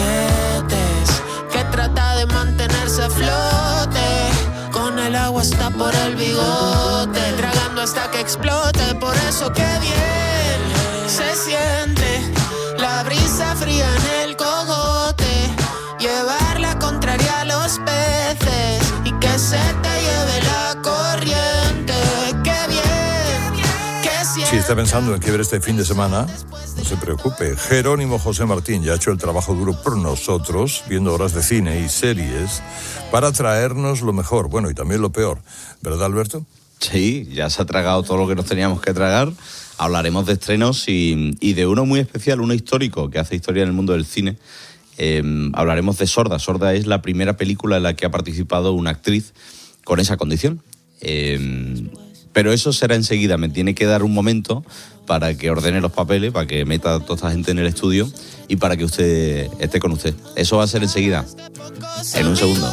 que trata de mantenerse a flote. Con el agua está por el bigote, tragando hasta que explote. Por eso que bien se siente la brisa fría en el cogote, llevar la contraria a los peces y que se te lleve la corriente. ¡Qué bien! ¡Qué siente! Si está pensando en qué ver este fin de semana, no se preocupe. Jerónimo José Martín ya ha hecho el trabajo duro por nosotros, viendo horas de cine y series, para traernos lo mejor, bueno, y también lo peor. ¿Verdad, Alberto? Sí, ya se ha tragado todo lo que nos teníamos que tragar. Hablaremos de estrenos y, y de uno muy especial, uno histórico, que hace historia en el mundo del cine. Eh, hablaremos de Sorda. Sorda es la primera película en la que ha participado una actriz con esa condición. Eh, pero eso será enseguida. Me tiene que dar un momento para que ordene los papeles, para que meta a toda esta gente en el estudio y para que usted esté con usted. Eso va a ser enseguida, en un segundo.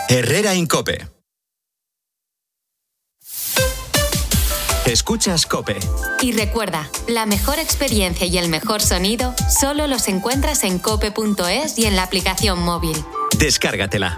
Herrera Incope. Escuchas COPE. Y recuerda, la mejor experiencia y el mejor sonido solo los encuentras en cope punto es y en la aplicación móvil. Descárgatela.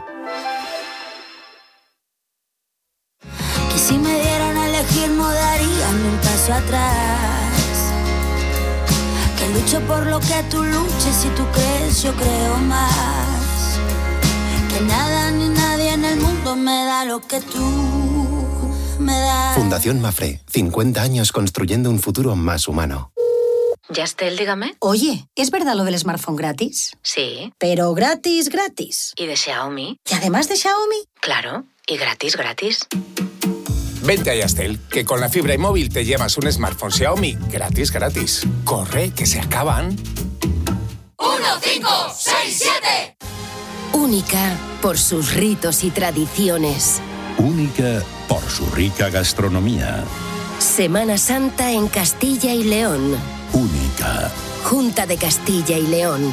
Que si me dieran a elegir no daría ni un paso atrás. Que lucho por lo que tú luches, si tú crees yo creo más. Que nada ni nadie en el mundo me da lo que tú me das. Fundación Mafre, cincuenta años construyendo un futuro más humano. Yastel, dígame. Oye, ¿es verdad lo del smartphone gratis? Sí. Pero gratis, gratis. ¿Y de Xiaomi? ¿Y además de Xiaomi? Claro, y gratis, gratis. Vente a Yastel, que con la fibra y móvil te llevas un smartphone Xiaomi gratis, gratis. Corre, que se acaban. uno, cinco, seis, siete. Única por sus ritos y tradiciones. Única por su rica gastronomía. Semana Santa en Castilla y León. Única. Junta de Castilla y León.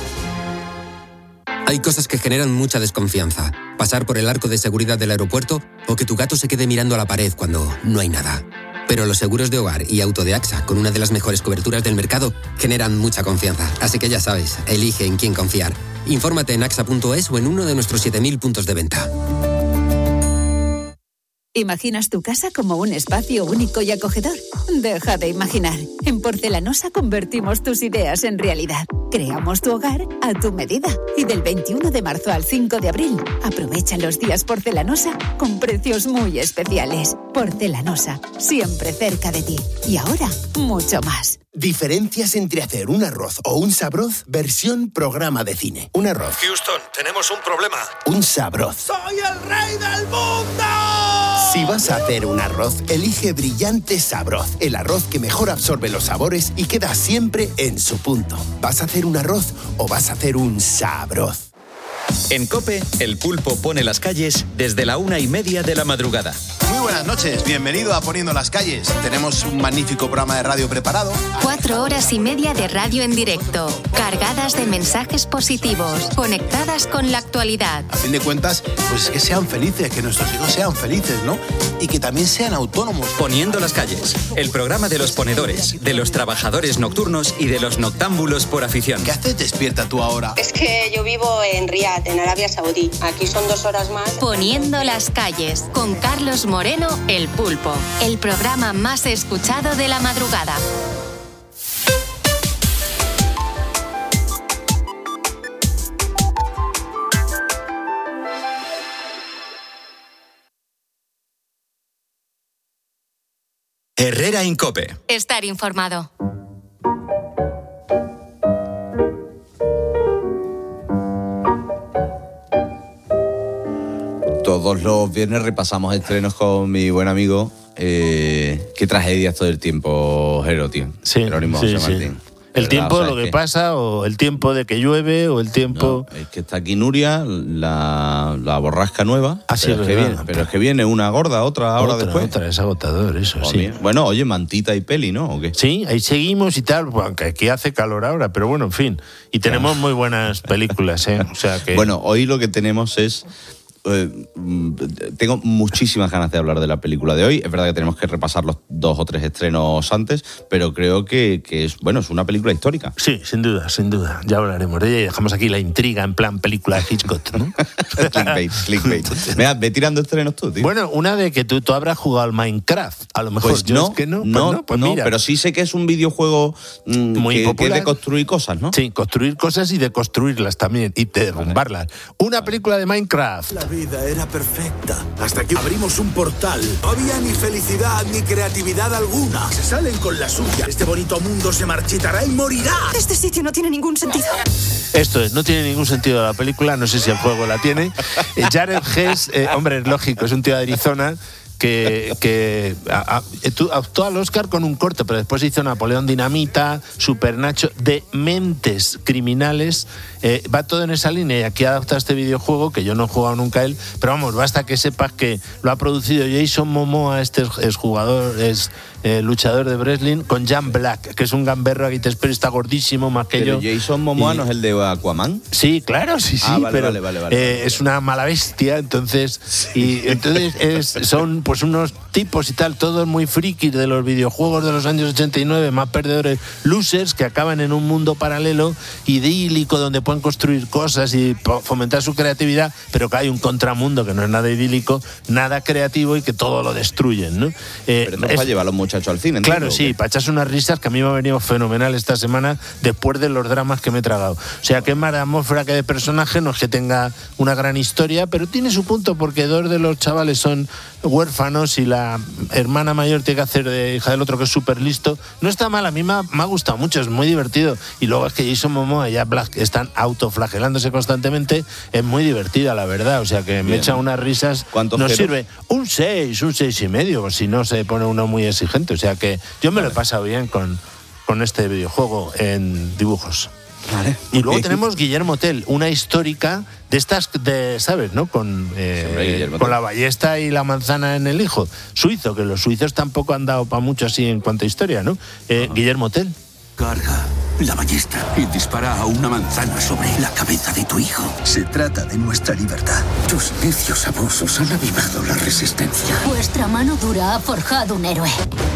Hay cosas que generan mucha desconfianza. Pasar por el arco de seguridad del aeropuerto o que tu gato se quede mirando a la pared cuando no hay nada. Pero los seguros de hogar y auto de AXA, con una de las mejores coberturas del mercado, generan mucha confianza. Así que ya sabes, elige en quién confiar. Infórmate en axa punto es o en uno de nuestros siete mil puntos de venta. ¿Imaginas tu casa como un espacio único y acogedor? Deja de imaginar. En Porcelanosa convertimos tus ideas en realidad. Creamos tu hogar a tu medida. Y del veintiuno de marzo al cinco de abril, aprovecha los días Porcelanosa con precios muy especiales. Porcelanosa, siempre cerca de ti. Y ahora, mucho más. Diferencias entre hacer un arroz o un sabroz versión programa de cine. Un arroz. Houston, tenemos un problema. Un sabroz. ¡Soy el rey del mundo! Si vas a hacer un arroz, elige Brillante Sabroz. El arroz que mejor absorbe los sabores y queda siempre en su punto. ¿Vas a hacer un arroz o vas a hacer un sabroz? En COPE, el pulpo pone las calles desde la una y media de la madrugada. Muy buenas noches, bienvenido a Poniendo las Calles. Tenemos un magnífico programa de radio preparado. Cuatro horas y media de radio en directo, cargadas de mensajes positivos, conectadas con la actualidad. A fin de cuentas, pues es que sean felices, que nuestros hijos sean felices, ¿no? Y que también sean autónomos. Poniendo las calles, el programa de los ponedores, de los trabajadores nocturnos y de los noctámbulos por afición. ¿Qué haces despierta tú ahora? Es que yo vivo en Riad, en Arabia Saudí. Aquí son dos horas más. Poniendo las calles, con Carlos Moreno, El Pulpo. El programa más escuchado de la madrugada. Herrera Incope. Estar informado. Todos los viernes repasamos estrenos con mi buen amigo. Eh, qué tragedias todo el tiempo, Jero, tío. Sí, Jerónimo sí, José sí. Martín. El ¿Verdad? tiempo, O sea, lo es que pasa, o el tiempo de que llueve, o el tiempo... No, es que está aquí Nuria, la, la borrasca nueva. Ah, sí, pero, es que verdad. viene, pero es que viene una gorda, otra hora Otra, después. otra, es agotador eso, Oh, sí. bien. Bueno, oye, mantita y peli, ¿no? ¿O qué? Sí, ahí seguimos y tal, aunque aquí hace calor ahora, pero bueno, en fin. Y tenemos muy buenas películas, ¿eh? O sea que... Bueno, hoy lo que tenemos es... Eh, tengo muchísimas ganas de hablar de la película de hoy. Es verdad que tenemos que repasar los dos o tres estrenos antes, pero creo que, que es, bueno, es una película histórica. Sí, sin duda, sin duda. Ya hablaremos de ella y dejamos aquí la intriga en plan película de Hitchcock, ¿no? clickbait, clickbait. Mira, ve tirando estrenos tú, tío. Bueno, una de que tú, tú habrás jugado al Minecraft, a lo mejor. Pues Yo no, es que no, pues no, no, pues no, mira. pero sí sé que es un videojuego mm, Muy que, que popular. es de construir cosas, ¿no? Sí, construir cosas y de construirlas también, y de derrumbarlas. Una película de Minecraft. La vida era perfecta. Hasta que abrimos un portal. No había ni felicidad ni creatividad alguna. Se salen con la suya. Este bonito mundo se marchitará y morirá. Este sitio no tiene ningún sentido. Esto es, no tiene ningún sentido la película, no sé si el juego la tiene. Eh, Jared Hess, eh, hombre, es lógico, es un tío de Arizona que, que a, a, optó al Oscar con un corto, pero después hizo Napoleón Dinamita, Super Nacho, de mentes criminales. Eh, va todo en esa línea y aquí adapta este videojuego que yo no he jugado nunca a él, pero vamos, basta que sepas que lo ha producido Jason Momoa, este es jugador, es eh, luchador de wrestling, con Jan Black, que es un gamberro aquí te espero, está gordísimo, más que pero yo. Jason Momoa y... no es el de Aquaman. Sí, claro, sí, sí, ah, vale, pero vale, vale, vale, eh, vale. es una mala bestia, entonces sí. y entonces es, son pues unos tipos y tal, todos muy frikis de los videojuegos de los años ochenta y nueve, más perdedores, losers, que acaban en un mundo paralelo idílico donde pueden construir cosas y fomentar su creatividad, pero que hay un contramundo que no es nada idílico, nada creativo y que todo lo destruyen, ¿no? Eh, pero no es para llevar a los muchachos al cine, claro, sí, para echarse unas risas que a mí me ha venido fenomenal esta semana después de los dramas que me he tragado. O sea, que más de atmósfera que de personaje, no es que tenga una gran historia, pero tiene su punto porque dos de los chavales son huérfanos y la hermana mayor tiene que hacer de hija del otro, que es súper listo. No está mal, a mí me ha, me ha gustado mucho, es muy divertido. Y luego es que Jason Momoa y Jack Black están autoflagelándose constantemente, es muy divertida, la verdad. O sea, que me Bien. echa unas risas. ¿Cuántos nos ceros? sirve un seis, un seis y medio, si no se pone uno muy exigente. O sea que yo me vale. lo he pasado bien con, con este videojuego en dibujos. Vale. Y luego tenemos Guillermo Tell, una histórica de estas, de, ¿sabes? ¿No? Con, eh, con la ballesta y la manzana en el hijo. Suizo, que los suizos tampoco han dado para mucho así en cuanto a historia, ¿no? Eh, Guillermo Tell. Carga la ballesta y dispara a una manzana sobre la cabeza de tu hijo. Se trata de nuestra libertad. Tus necios abusos han avivado la resistencia. Vuestra mano dura ha forjado un héroe.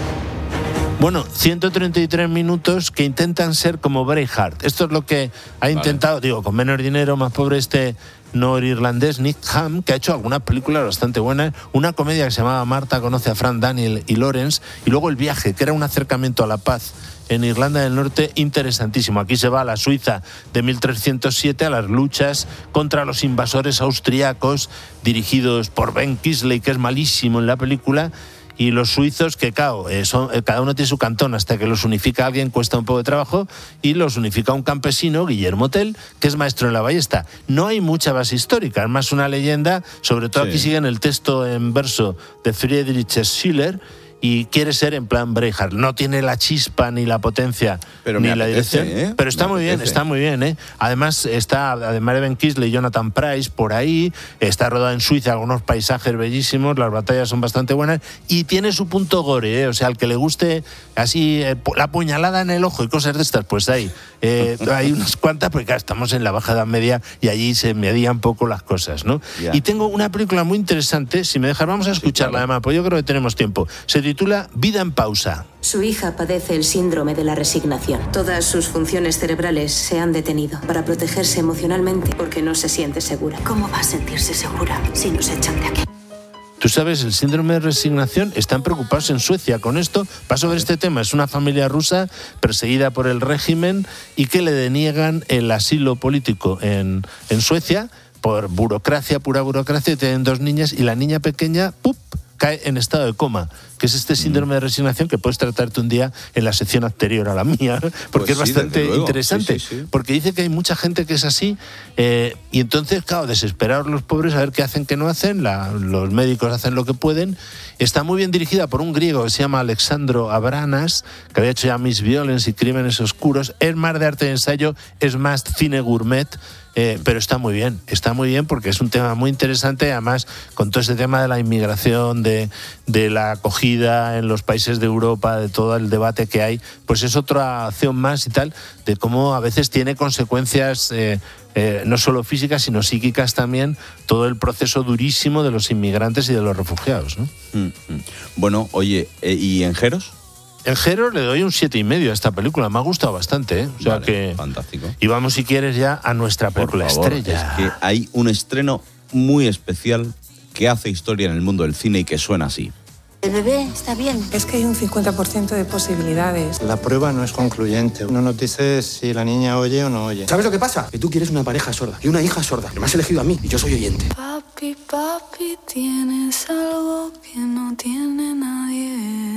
Bueno, ciento treinta y tres minutos que intentan ser como Braveheart. Esto es lo que ha intentado, vale. digo, con menos dinero, más pobre este norirlandés Nick Hamm, que ha hecho algunas películas bastante buenas. Una comedia que se llamaba Marta conoce a Frank Daniel y Lawrence. Y luego El viaje, que era un acercamiento a la paz en Irlanda del Norte, interesantísimo. Aquí se va a la Suiza de mil trescientos siete a las luchas contra los invasores austriacos, dirigidos por Ben Kingsley, que es malísimo en la película. Y los suizos, que claro, eh, son, eh, cada uno tiene su cantón, hasta que los unifica alguien cuesta un poco de trabajo, y los unifica un campesino, Guillermo Tell, que es maestro en la ballesta. No hay mucha base histórica, es más una leyenda, sobre todo sí. Aquí siguen el texto en verso de Friedrich Schiller, y quiere ser en plan Braveheart. No tiene la chispa ni la potencia pero ni la dirección, ¿eh? pero está me muy apetece. bien, está muy bien, ¿eh? Además está, además de Ben Kingsley y Jonathan Pryce por ahí, está rodada en Suiza, algunos paisajes bellísimos, las batallas son bastante buenas y tiene su punto gore, ¿eh? O sea, al que le guste así eh, la puñalada en el ojo y cosas de estas, pues ahí eh, hay unas cuantas, porque claro, estamos en la Baja Edad Media y allí se medían un poco las cosas, ¿no? Yeah. Y tengo una película muy interesante, si me dejas vamos a escucharla, sí, claro. Además, pues yo creo que tenemos tiempo. Se titula Vida en pausa. Su hija padece el síndrome de la resignación. Todas sus funciones cerebrales se han detenido para protegerse emocionalmente porque no se siente segura. ¿Cómo va a sentirse segura si nos echan de aquí? Tú sabes, el síndrome de resignación, están preocupados en Suecia con esto. Paso ver este tema, es una familia rusa perseguida por el régimen y que le deniegan el asilo político en, en Suecia por burocracia, pura burocracia. Tienen dos niñas y la niña pequeña, ¡pup!, cae en estado de coma, que es este síndrome de resignación que puedes tratarte un día en la sección anterior a la mía, porque pues es sí, bastante interesante, sí, sí, sí. Porque dice que hay mucha gente que es así, eh, y entonces, claro, desesperados los pobres a ver qué hacen, qué no hacen, la, los médicos hacen lo que pueden. Está muy bien dirigida por un griego que se llama Alexandro Abranas, que había hecho ya Miss Violence y Crímenes Oscuros. Es más de arte de ensayo, es más cine gourmet, Eh, pero está muy bien, está muy bien porque es un tema muy interesante, además con todo ese tema de la inmigración, de, de la acogida en los países de Europa, de todo el debate que hay, pues es otra acción más y tal, de cómo a veces tiene consecuencias eh, eh, no solo físicas sino psíquicas también, todo el proceso durísimo de los inmigrantes y de los refugiados, ¿no? Mm-hmm. Bueno, oye, eh, ¿y en Jeros? En Jero le doy un siete y medio a esta película, me ha gustado bastante, ¿eh? O sea vale, que fantástico. Y vamos, si quieres, ya a nuestra película Por favor, estrella. Es que hay un estreno muy especial que hace historia en el mundo del cine y que suena así. El bebé está bien. Es que hay un cincuenta por ciento de posibilidades. La prueba no es concluyente. No nos dice si la niña oye o no oye. ¿Sabes lo que pasa? Que tú quieres una pareja sorda y una hija sorda. Me has elegido a mí y yo soy oyente. Papi, papi, tienes algo que no tiene nadie.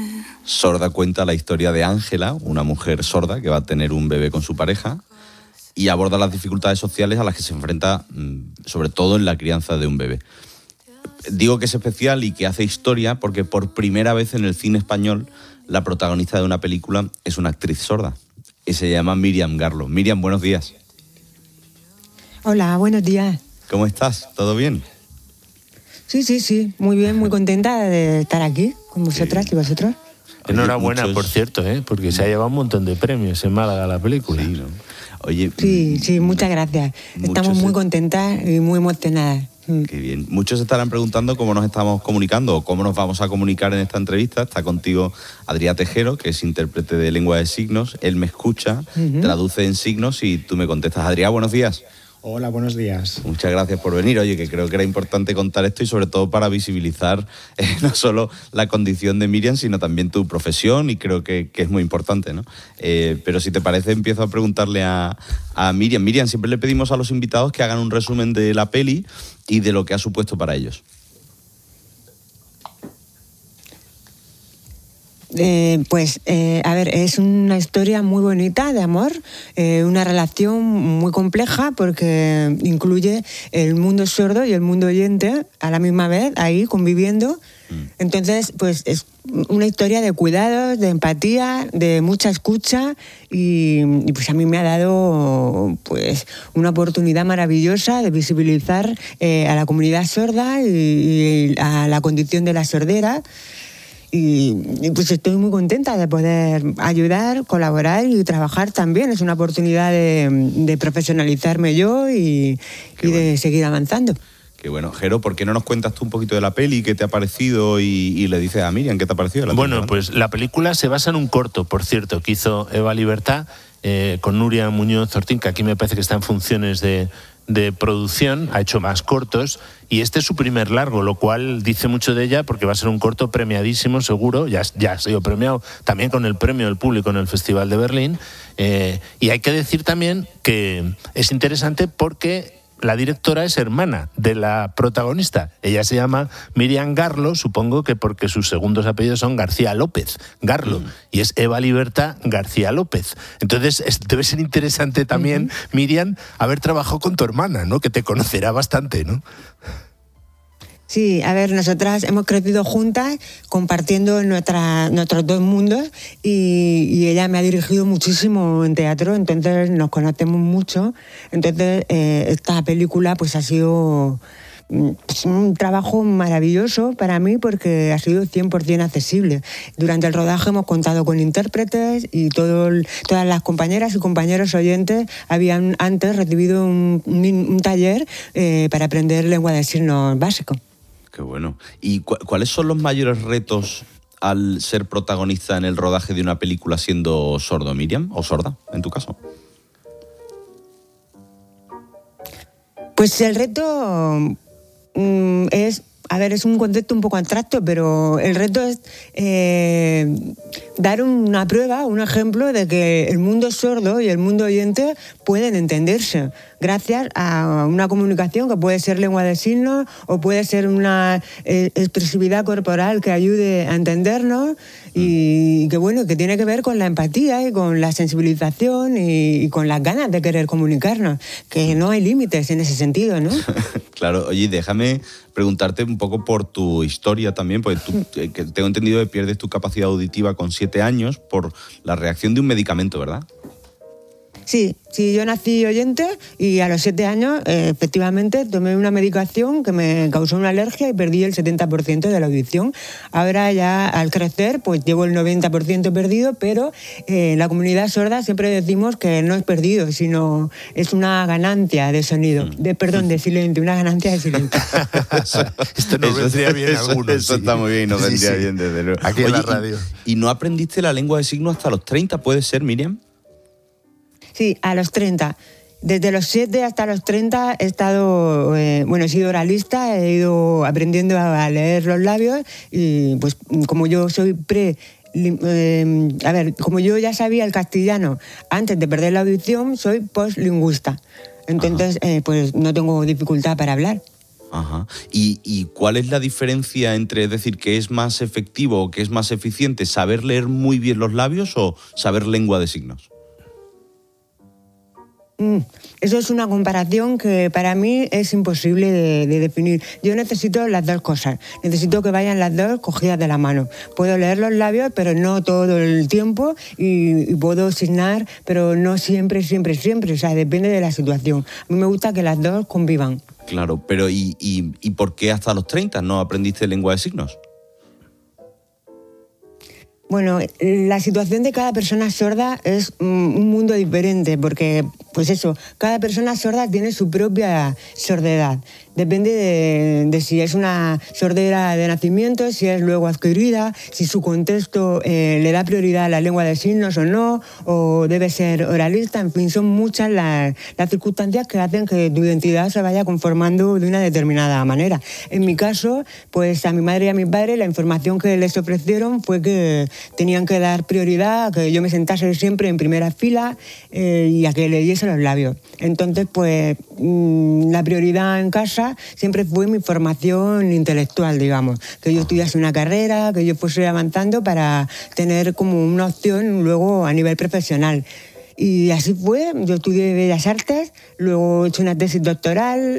Sorda cuenta la historia de Ángela, una mujer sorda que va a tener un bebé con su pareja y aborda las dificultades sociales a las que se enfrenta, sobre todo en la crianza de un bebé. Digo que es especial y que hace historia porque por primera vez en el cine español la protagonista de una película es una actriz sorda y se llama Míriam Garlo. Míriam, buenos días. Hola, buenos días. ¿Cómo estás? ¿Todo bien? Sí, sí, sí, muy bien, muy contenta de estar aquí con vosotras sí. y vosotros. Enhorabuena, muchos... por cierto, ¿eh? Porque se ha llevado un montón de premios en Málaga la película. Sí, ¿no? Oye, sí, sí, muchas gracias. Estamos muy contentas y muy emocionadas. Qué bien. Muchos se estarán preguntando cómo nos estamos comunicando o cómo nos vamos a comunicar en esta entrevista. Está contigo Adrià Tejero, que es intérprete de lengua de signos. Él me escucha, uh-huh. traduce en signos y tú me contestas. Adrià, buenos días. Hola, buenos días. Muchas gracias por venir. Oye, que creo que era importante contar esto y sobre todo para visibilizar eh, no solo la condición de Miriam, sino también tu profesión, y creo que, que es muy importante, ¿no? Eh, pero si te parece, empiezo a preguntarle a, a Miriam. Miriam, siempre le pedimos a los invitados que hagan un resumen de la peli y de lo que ha supuesto para ellos. Eh, pues, eh, a ver, es una historia muy bonita de amor, eh, una relación muy compleja porque incluye el mundo sordo y el mundo oyente a la misma vez, ahí conviviendo. Mm. Entonces, pues es una historia de cuidados, de empatía, de mucha escucha y, y pues a mí me ha dado pues una oportunidad maravillosa de visibilizar eh, a la comunidad sorda y, y a la condición de la sordera. Y, y pues estoy muy contenta de poder ayudar, colaborar y trabajar también. Es una oportunidad de, de profesionalizarme yo y, y de bueno. seguir avanzando. Qué bueno. Jero, ¿por qué no nos cuentas tú un poquito de la peli? ¿Qué te ha parecido? Y, y le dices a Miriam, ¿qué te ha parecido? La bueno, película? Pues la película se basa en un corto, por cierto, que hizo Eva Libertad eh, con Nuria Muñoz Ortín, que aquí me parece que está en funciones de... de producción, ha hecho más cortos y este es su primer largo, lo cual dice mucho de ella porque va a ser un corto premiadísimo seguro, ya, ya ha sido premiado también con el premio del público en el Festival de Berlín, eh, y hay que decir también que es interesante porque la directora es hermana de la protagonista. Ella se llama Miriam Garlo, supongo que porque sus segundos apellidos son García López, Garlo, mm. y es Eva Libertad García López. Entonces es, debe ser interesante también, uh-huh. Miriam, haber trabajado con tu hermana, ¿no? Que te conocerá bastante, ¿no? Sí, a ver, nosotras hemos crecido juntas compartiendo nuestra, nuestros dos mundos y, y ella me ha dirigido muchísimo en teatro, entonces nos conocemos mucho. Entonces eh, esta película pues ha sido pues, un trabajo maravilloso para mí porque ha sido cien por ciento accesible. Durante el rodaje hemos contado con intérpretes y todo, todas las compañeras y compañeros oyentes habían antes recibido un, un, un taller eh, para aprender lengua de signos básico. Qué bueno. ¿Y cu- cuáles son los mayores retos al ser protagonista en el rodaje de una película siendo sordo, Miriam? ¿O sorda, en tu caso? Pues el reto mm, es... A ver, es un concepto un poco abstracto, pero el reto es eh, dar una prueba, un ejemplo de que el mundo sordo y el mundo oyente pueden entenderse gracias a una comunicación que puede ser lengua de signos o puede ser una eh, expresividad corporal que ayude a entendernos y que, bueno, que tiene que ver con la empatía y con la sensibilización y, y con las ganas de querer comunicarnos, que no hay límites en ese sentido, ¿no? Claro, oye, déjame preguntarte un poco por tu historia también, porque tú, que tengo entendido que pierdes tu capacidad auditiva con siete años por la reacción de un medicamento, ¿verdad? Sí, sí, yo nací oyente y a los siete años eh, efectivamente tomé una medicación que me causó una alergia y perdí el setenta por ciento de la audición. Ahora ya al crecer pues llevo el noventa por ciento perdido, pero eh, en la comunidad sorda siempre decimos que no es perdido, sino es una ganancia de sonido, de perdón, de silencio, una ganancia de silencio. Esto no vendría bien eso, alguno. Eso sí. está muy bien, no Sí, vendría sí. bien desde luego. Aquí en Oye, la radio. ¿y, ¿Y no aprendiste la lengua de signos hasta los treinta, puede ser, Miriam? Sí, a los treinta. Desde los siete hasta los treinta he estado, eh, bueno, he sido oralista, he ido aprendiendo a leer los labios y pues como yo soy pre... Eh, a ver, como yo ya sabía el castellano antes de perder la audición, soy postlingüista. Entonces, eh, pues no tengo dificultad para hablar. Ajá. ¿Y, ¿Y cuál es la diferencia entre, es decir, que es más efectivo o que es más eficiente, saber leer muy bien los labios o saber lengua de signos? Eso es una comparación que para mí es imposible de, de definir. Yo necesito las dos cosas. Necesito que vayan las dos cogidas de la mano. Puedo leer los labios, pero no todo el tiempo, y, y puedo signar, pero no siempre, siempre, siempre. O sea, depende de la situación. A mí me gusta que las dos convivan. Claro, pero ¿y, y, y por qué hasta los treinta no aprendiste lengua de signos? Bueno, la situación de cada persona sorda es un mundo diferente, porque, pues eso, cada persona sorda tiene su propia sordedad. Depende de, de si es una sordera de nacimiento, si es luego adquirida, si su contexto eh, le da prioridad a la lengua de signos o no, o debe ser oralista. En fin, son muchas las, las circunstancias que hacen que tu identidad se vaya conformando de una determinada manera. En mi caso, pues a mi madre y a mi padre la información que les ofrecieron fue que tenían que dar prioridad a que yo me sentase siempre en primera fila eh, y a que leyese los labios. Entonces, pues mmm, la prioridad en casa siempre fue mi formación intelectual, digamos, que yo estudiase una carrera, que yo fuese avanzando para tener como una opción luego a nivel profesional. Y así fue, yo estudié Bellas Artes, luego he hecho una tesis doctoral,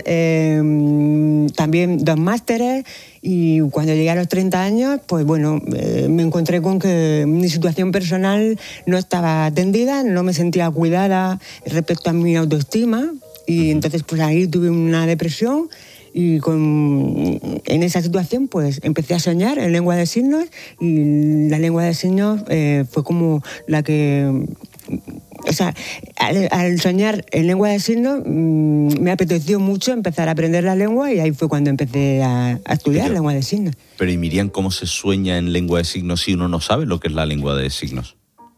eh, también dos másteres, y cuando llegué a los treinta años, pues bueno, eh, me encontré con que mi situación personal no estaba atendida, no me sentía cuidada respecto a mi autoestima, y entonces pues ahí tuve una depresión y con, en esa situación pues empecé a soñar en lengua de signos y la lengua de signos eh, fue como la que... O sea, al, al soñar en lengua de signos mmm, me apeteció mucho empezar a aprender la lengua y ahí fue cuando empecé a, a estudiar pero, lengua de signos. Pero y Miriam, ¿cómo se sueña en lengua de signos si uno no sabe lo que es la lengua de signos?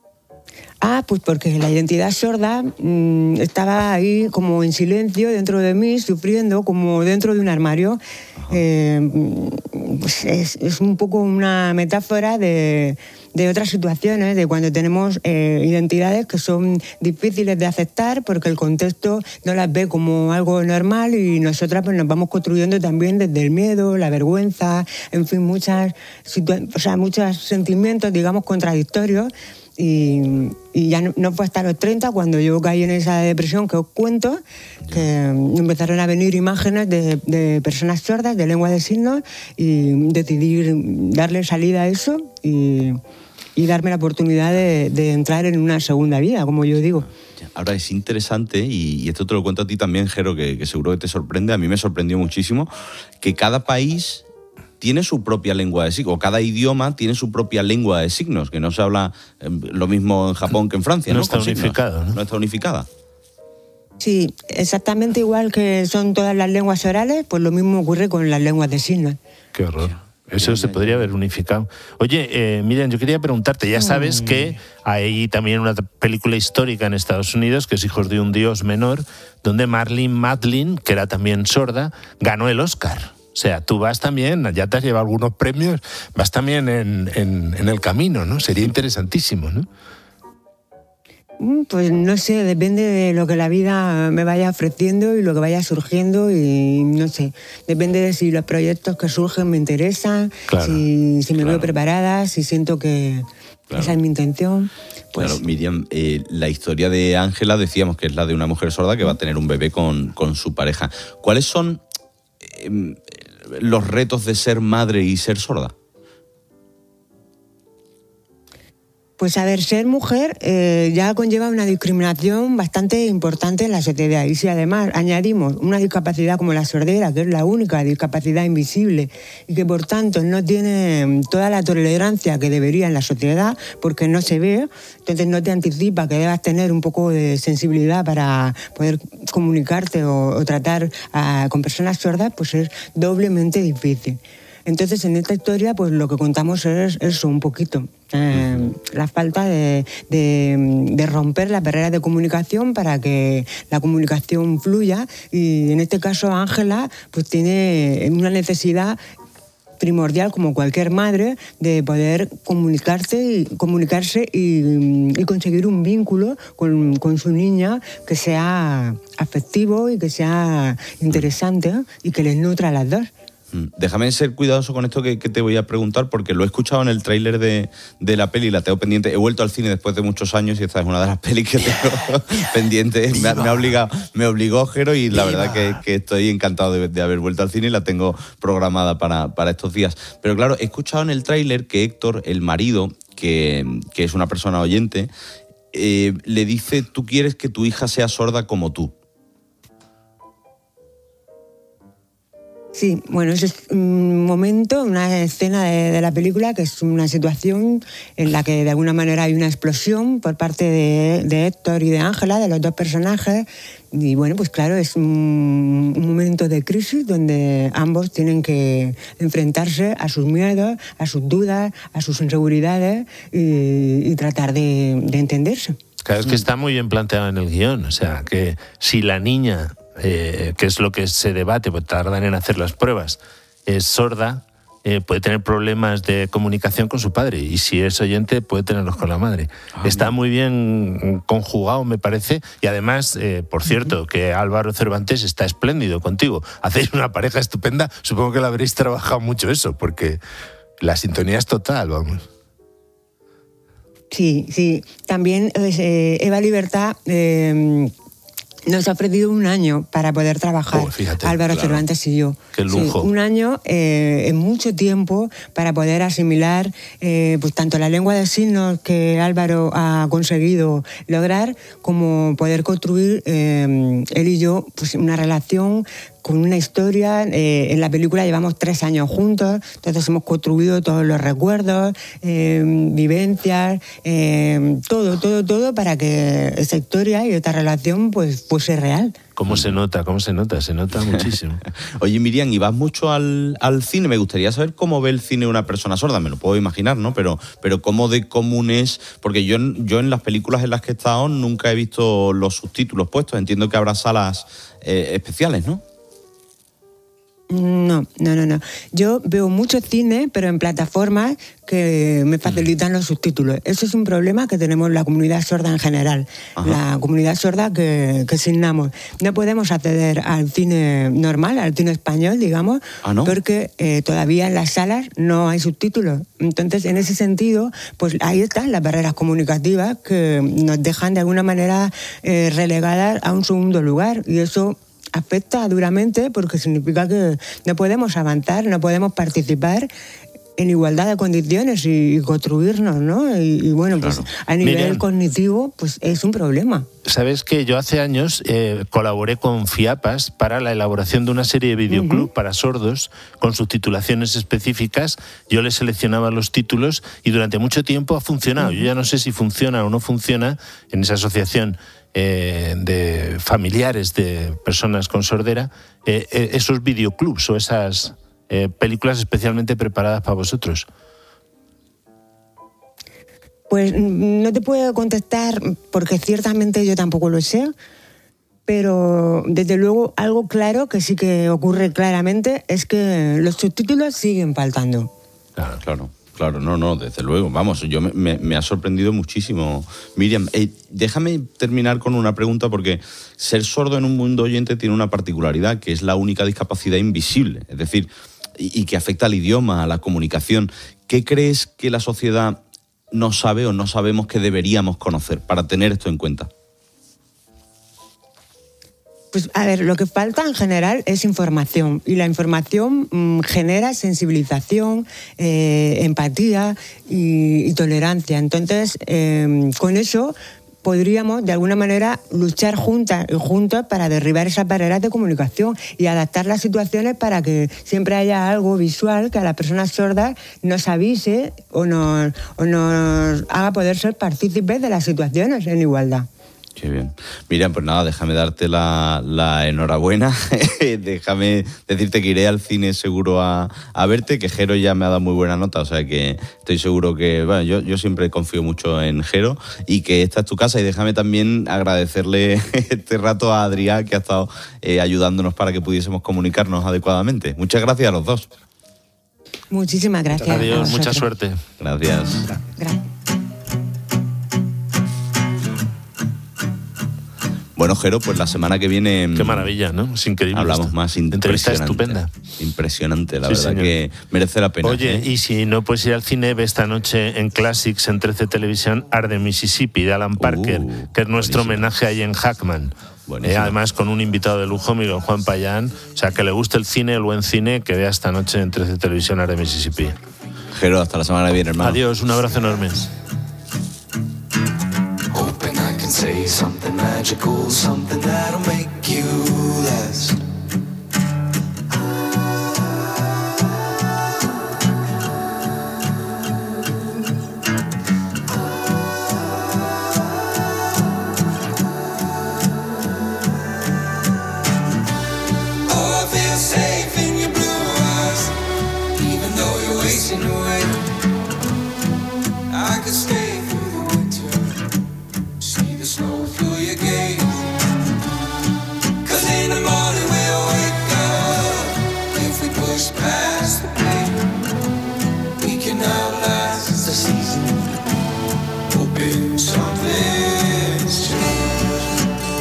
Ah, pues porque la identidad sorda mmm, estaba ahí como en silencio dentro de mí, sufriendo como dentro de un armario. Eh, pues es, es un poco una metáfora de, de otras situaciones, de cuando tenemos eh, identidades que son difíciles de aceptar porque el contexto no las ve como algo normal y nosotras pues nos vamos construyendo también desde el miedo, la vergüenza, en fin, muchas, o sea, muchos sentimientos, digamos, contradictorios. Y, y ya no, no fue hasta los treinta cuando yo caí en esa depresión que os cuento, que empezaron a venir imágenes de, de personas sordas, de lengua de signos, y decidí darle salida a eso y, y darme la oportunidad de, de entrar en una segunda vida, como yo digo. Ahora es interesante, y, y esto te lo cuento a ti también, Jero, que, que seguro que te sorprende, a mí me sorprendió muchísimo, que cada país tiene su propia lengua de signos, o cada idioma tiene su propia lengua de signos, que no se habla eh, lo mismo en Japón que en Francia. No, ¿no? está unificado, ¿no? No está unificada. Sí, exactamente igual que son todas las lenguas orales, pues lo mismo ocurre con las lenguas de signos. Qué horror. Eso se podría haber unificado. Oye, eh, Miriam, yo quería preguntarte, ya sabes que hay también una película histórica en Estados Unidos, que es Hijos de un Dios Menor, donde Marlene Matlin, que era también sorda, ganó el Oscar. O sea, tú vas también, ya te has llevado algunos premios, vas también en, en, en el camino, ¿no? Sería interesantísimo, ¿no? Pues no sé, depende de lo que la vida me vaya ofreciendo y lo que vaya surgiendo y no sé, depende de si los proyectos que surgen me interesan, claro, si, si me claro. veo preparada, si siento que claro. esa es mi intención. Pues... Claro, Miriam, eh, la historia de Ángela decíamos que es la de una mujer sorda que va a tener un bebé con, con su pareja. ¿Cuáles son eh, los retos de ser madre y ser sorda? Pues a ver, ser mujer eh, ya conlleva una discriminación bastante importante en la sociedad. Y si además añadimos una discapacidad como la sordera, que es la única discapacidad invisible y que por tanto no tiene toda la tolerancia que debería en la sociedad porque no se ve, entonces no te anticipa que debas tener un poco de sensibilidad para poder comunicarte o, o tratar a, con personas sordas, pues es doblemente difícil. Entonces, en esta historia, pues lo que contamos es eso, un poquito. Eh, uh-huh. La falta de, de, de romper la barrera de comunicación para que la comunicación fluya. Y en este caso, Ángela, pues tiene una necesidad primordial, como cualquier madre, de poder comunicarse y, comunicarse y, y conseguir un vínculo con, con su niña que sea afectivo y que sea interesante, ¿eh? Y que les nutra a las dos. Déjame ser cuidadoso con esto que, que te voy a preguntar, porque lo he escuchado en el tráiler de, de la peli, la tengo pendiente. He vuelto al cine después de muchos años y esta es una de las pelis que tengo pendiente. Me, me, ha obligado, me obligó Jero y la verdad que, que estoy encantado de, de haber vuelto al cine y la tengo programada para, para estos días. Pero claro, he escuchado en el tráiler que Héctor, el marido, que, que es una persona oyente, eh, le dice: tú quieres que tu hija sea sorda como tú. Sí, bueno, ese es un momento, una escena de, de la película que es una situación en la que de alguna manera hay una explosión por parte de, de Héctor y de Ángela, de los dos personajes, y bueno, pues claro, es un, un momento de crisis donde ambos tienen que enfrentarse a sus miedos, a sus dudas, a sus inseguridades y, y tratar de, de entenderse. Claro, es que está muy bien planteado en el guión, o sea, que si la niña... Eh, que es lo que se debate, pues tardan en hacer las pruebas, es sorda, eh, puede tener problemas de comunicación con su padre, y si es oyente puede tenerlos con la madre. Ah, Está muy bien conjugado, me parece, y además, eh, por cierto, uh-huh. que Álvaro Cervantes está espléndido contigo. Hacéis una pareja estupenda, supongo que lo habréis trabajado mucho eso, porque la sintonía es total, vamos. Sí, sí. También eh, Eva Libertad... Eh, Nos ha ofrecido un año para poder trabajar, oh, fíjate, Álvaro claro. Cervantes y yo. ¡Qué lujo! Sí, un año eh, es mucho tiempo para poder asimilar eh, pues tanto la lengua de signos que Álvaro ha conseguido lograr, como poder construir eh, él y yo pues una relación con una historia. Eh, en la película llevamos tres años juntos, entonces hemos construido todos los recuerdos, eh, vivencias, eh, todo, todo, todo para que esa historia y esta relación pues fuese real. ¿Cómo se nota? ¿Cómo se nota? Se nota muchísimo. Oye, Miriam, ¿y vas mucho al, al cine? Me gustaría saber cómo ve el cine una persona sorda. Me lo puedo imaginar, ¿no? Pero, pero cómo de común es... Porque yo, yo en las películas en las que he estado nunca he visto los subtítulos puestos. Entiendo que habrá salas eh, especiales, ¿no? No, no, no, no. Yo veo mucho cine, pero en plataformas que me facilitan los subtítulos. Eso es un problema que tenemos la comunidad sorda en general. Ajá. La comunidad sorda que, que signamos. No podemos acceder al cine normal, al cine español, digamos, ¿ah, no? porque eh, todavía en las salas no hay subtítulos. Entonces, en ese sentido, pues ahí están las barreras comunicativas que nos dejan de alguna manera eh, relegadas a un segundo lugar. Y eso afecta duramente porque significa que no podemos avanzar, no podemos participar en igualdad de condiciones y, y construirnos, ¿no? Y, y bueno, claro. pues a nivel Miriam, cognitivo, pues es un problema. Sabes que yo hace años eh, colaboré con FIAPAS para la elaboración de una serie de videoclub uh-huh. para sordos con subtitulaciones específicas. Yo les seleccionaba los títulos y durante mucho tiempo ha funcionado. Uh-huh. Yo ya no sé si funciona o no funciona en esa asociación eh, de familiares de personas con sordera, eh, eh, esos videoclubs o esas eh, películas especialmente preparadas para vosotros. Pues no te puedo contestar porque ciertamente yo tampoco lo sé, pero desde luego algo claro que sí que ocurre claramente es que los subtítulos siguen faltando. Claro, claro, claro, no, no, desde luego. Vamos, yo me, me, me ha sorprendido muchísimo. Miriam, eh, déjame terminar con una pregunta porque ser sordo en un mundo oyente tiene una particularidad que es la única discapacidad invisible, es decir, y, y que afecta al idioma, a la comunicación. ¿Qué crees que la sociedad no sabe o no sabemos que deberíamos conocer para tener esto en cuenta? Pues a ver, lo que falta en general es información y la información mmm, genera sensibilización, eh, empatía y, y tolerancia. Entonces, eh, con eso podríamos de alguna manera luchar juntas y juntos para derribar esas barreras de comunicación y adaptar las situaciones para que siempre haya algo visual que a las personas sordas nos avise o nos, o nos haga poder ser partícipes de las situaciones en igualdad. Qué bien. Miriam, pues nada, déjame darte la, la enhorabuena. Déjame decirte que iré al cine seguro a, a verte, que Jero ya me ha dado muy buena nota, o sea que estoy seguro que, bueno, yo, yo siempre confío mucho en Jero y que esta es tu casa. Y déjame también agradecerle este rato a Adrià, que ha estado eh, ayudándonos para que pudiésemos comunicarnos adecuadamente. Muchas gracias a los dos. Muchísimas gracias. Adiós, mucha suerte. Gracias. Gracias. Bueno, Jero, pues la semana que viene... Qué maravilla, ¿no? Es increíble. Hablamos esto. más. Entrevista estupenda. Impresionante, la sí, verdad, señor. Que merece la pena. Oye, ¿eh? y si no puedes ir al cine, ve esta noche en Classics, en trece Televisión, Arde Mississippi, de Alan Parker, uh, que es nuestro buenísimo. Homenaje a Ian Hackman. Eh, además, con un invitado de lujo, Miguel Juan Payán. O sea, que le guste el cine, el buen cine, que vea esta noche en trece Televisión, Arde Mississippi. Jero, hasta la semana que viene, hermano. Adiós, un abrazo enorme. Say something magical, something that'll make you last. recipe. We can outlast the season. Hoping something's changed.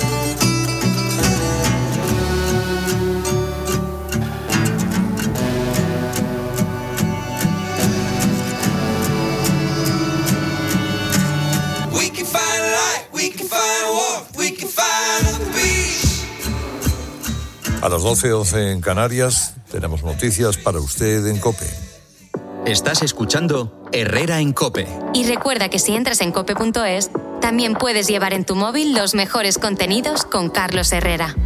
We can find light, we can find warmth, we can find the beach. A las doce once en Canarias tenemos noticias para usted en COPE. Estás escuchando Herrera en COPE. Y recuerda que si entras en cope punto es, también puedes llevar en tu móvil los mejores contenidos con Carlos Herrera.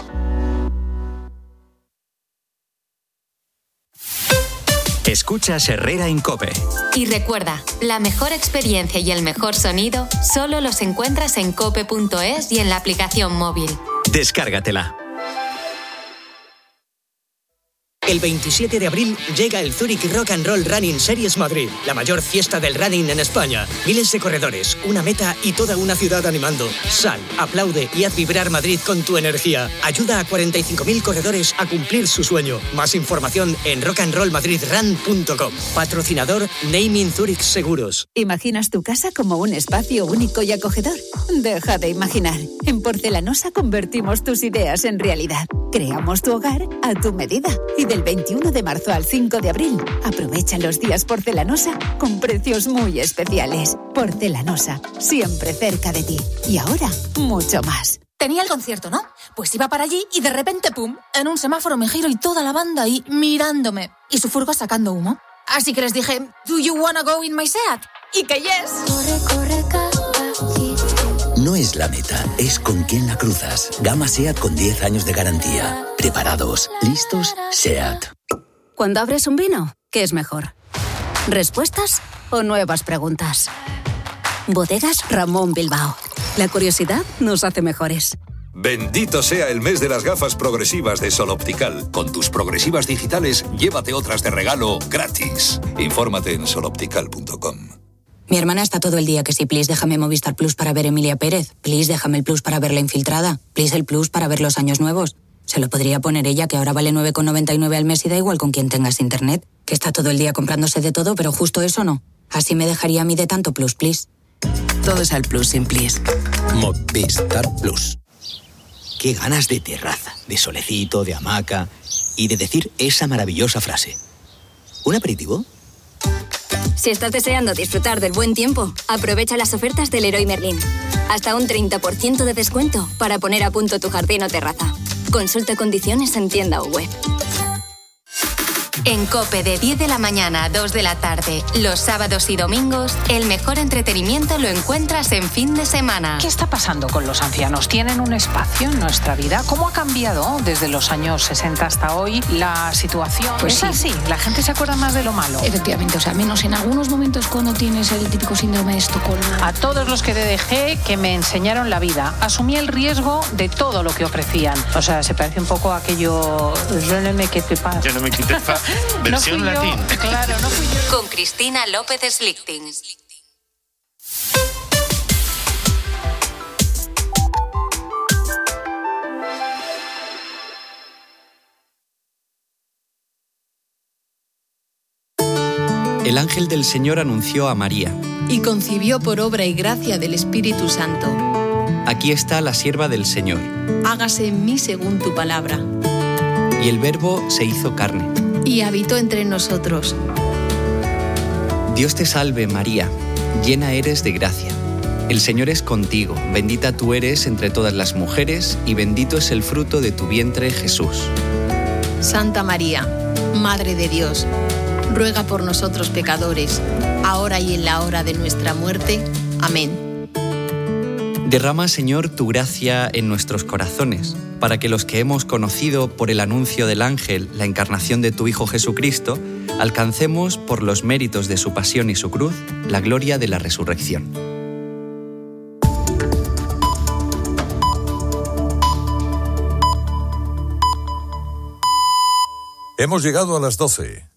Escuchas Herrera en COPE. Y recuerda, la mejor experiencia y el mejor sonido solo los encuentras en cope punto es y en la aplicación móvil. Descárgatela. El veintisiete de abril llega el Zurich Rock and Roll Running Series Madrid, la mayor fiesta del running en España. Miles de corredores, una meta y toda una ciudad animando. Sal, aplaude y haz vibrar Madrid con tu energía. Ayuda a cuarenta y cinco mil corredores a cumplir su sueño. Más información en rock and roll madrid run punto com. Patrocinador Naming Zurich Seguros. ¿Imaginas tu casa como un espacio único y acogedor? Deja de imaginar. En Porcelanosa convertimos tus ideas en realidad. Creamos tu hogar a tu medida. Y del veintiuno de marzo al cinco de abril, aprovecha los días Porcelanosa con precios muy especiales. Porcelanosa, siempre cerca de ti. Y ahora, mucho más. Tenía el concierto, ¿no? Pues iba para allí y de repente, ¡pum!, en un semáforo me giro y toda la banda ahí mirándome. Y su furgo sacando humo. Así que les dije, ¿Do you wanna go in my Seat? Y que yes. Corre, corre, No es la meta, es con quién la cruzas. Gama SEAT con diez años de garantía. Preparados, listos, SEAT. Cuando abres un vino, ¿qué es mejor? ¿Respuestas o nuevas preguntas? Bodegas Ramón Bilbao. La curiosidad nos hace mejores. Bendito sea el mes de las gafas progresivas de Sol Optical. Con tus progresivas digitales, llévate otras de regalo gratis. Infórmate en sol optical punto com. Mi hermana está todo el día que si please déjame Movistar Plus para ver Emilia Pérez, please déjame el Plus para ver La Infiltrada, please el Plus para ver Los Años Nuevos. Se lo podría poner ella, que ahora vale nueve con noventa y nueve al mes y da igual con quien tengas internet, que está todo el día comprándose de todo, pero justo eso no. Así me dejaría a mí de tanto Plus, please. Todo es al Plus sin please. Movistar Plus. Qué ganas de terraza, de solecito, de hamaca y de decir esa maravillosa frase. ¿Un aperitivo? Si estás deseando disfrutar del buen tiempo, aprovecha las ofertas del Leroy Merlin. Hasta un treinta por ciento de descuento para poner a punto tu jardín o terraza. Consulta condiciones en tienda o web. En COPE de diez de la mañana a dos de la tarde, los sábados y domingos, el mejor entretenimiento lo encuentras en fin de semana. ¿Qué está pasando con los ancianos? ¿Tienen un espacio en nuestra vida? ¿Cómo ha cambiado desde los años sesenta hasta hoy la situación? Pues es sí. así, la gente se acuerda más de lo malo. Efectivamente, o sea, menos en algunos momentos cuando tienes el típico síndrome de Estocolmo. A todos los que te dejé, que me enseñaron la vida, asumí el riesgo de todo lo que ofrecían. O sea, se parece un poco a aquello... Je ne me quitte pas. Je ne me quitte pas. Versión no latín. Claro, no fui yo. Con Cristina López Slichting. El ángel del Señor anunció a María: y concibió por obra y gracia del Espíritu Santo. Aquí está la sierva del Señor. Hágase en mí según tu palabra. Y el Verbo se hizo carne. Y habitó entre nosotros. Dios te salve, María, llena eres de gracia. El Señor es contigo, bendita tú eres entre todas las mujeres, y bendito es el fruto de tu vientre, Jesús. Santa María, Madre de Dios, ruega por nosotros pecadores, ahora y en la hora de nuestra muerte. Amén. Derrama, Señor, tu gracia en nuestros corazones, para que los que hemos conocido por el anuncio del ángel la encarnación de tu Hijo Jesucristo, alcancemos, por los méritos de su pasión y su cruz, la gloria de la resurrección. Hemos llegado a las doce.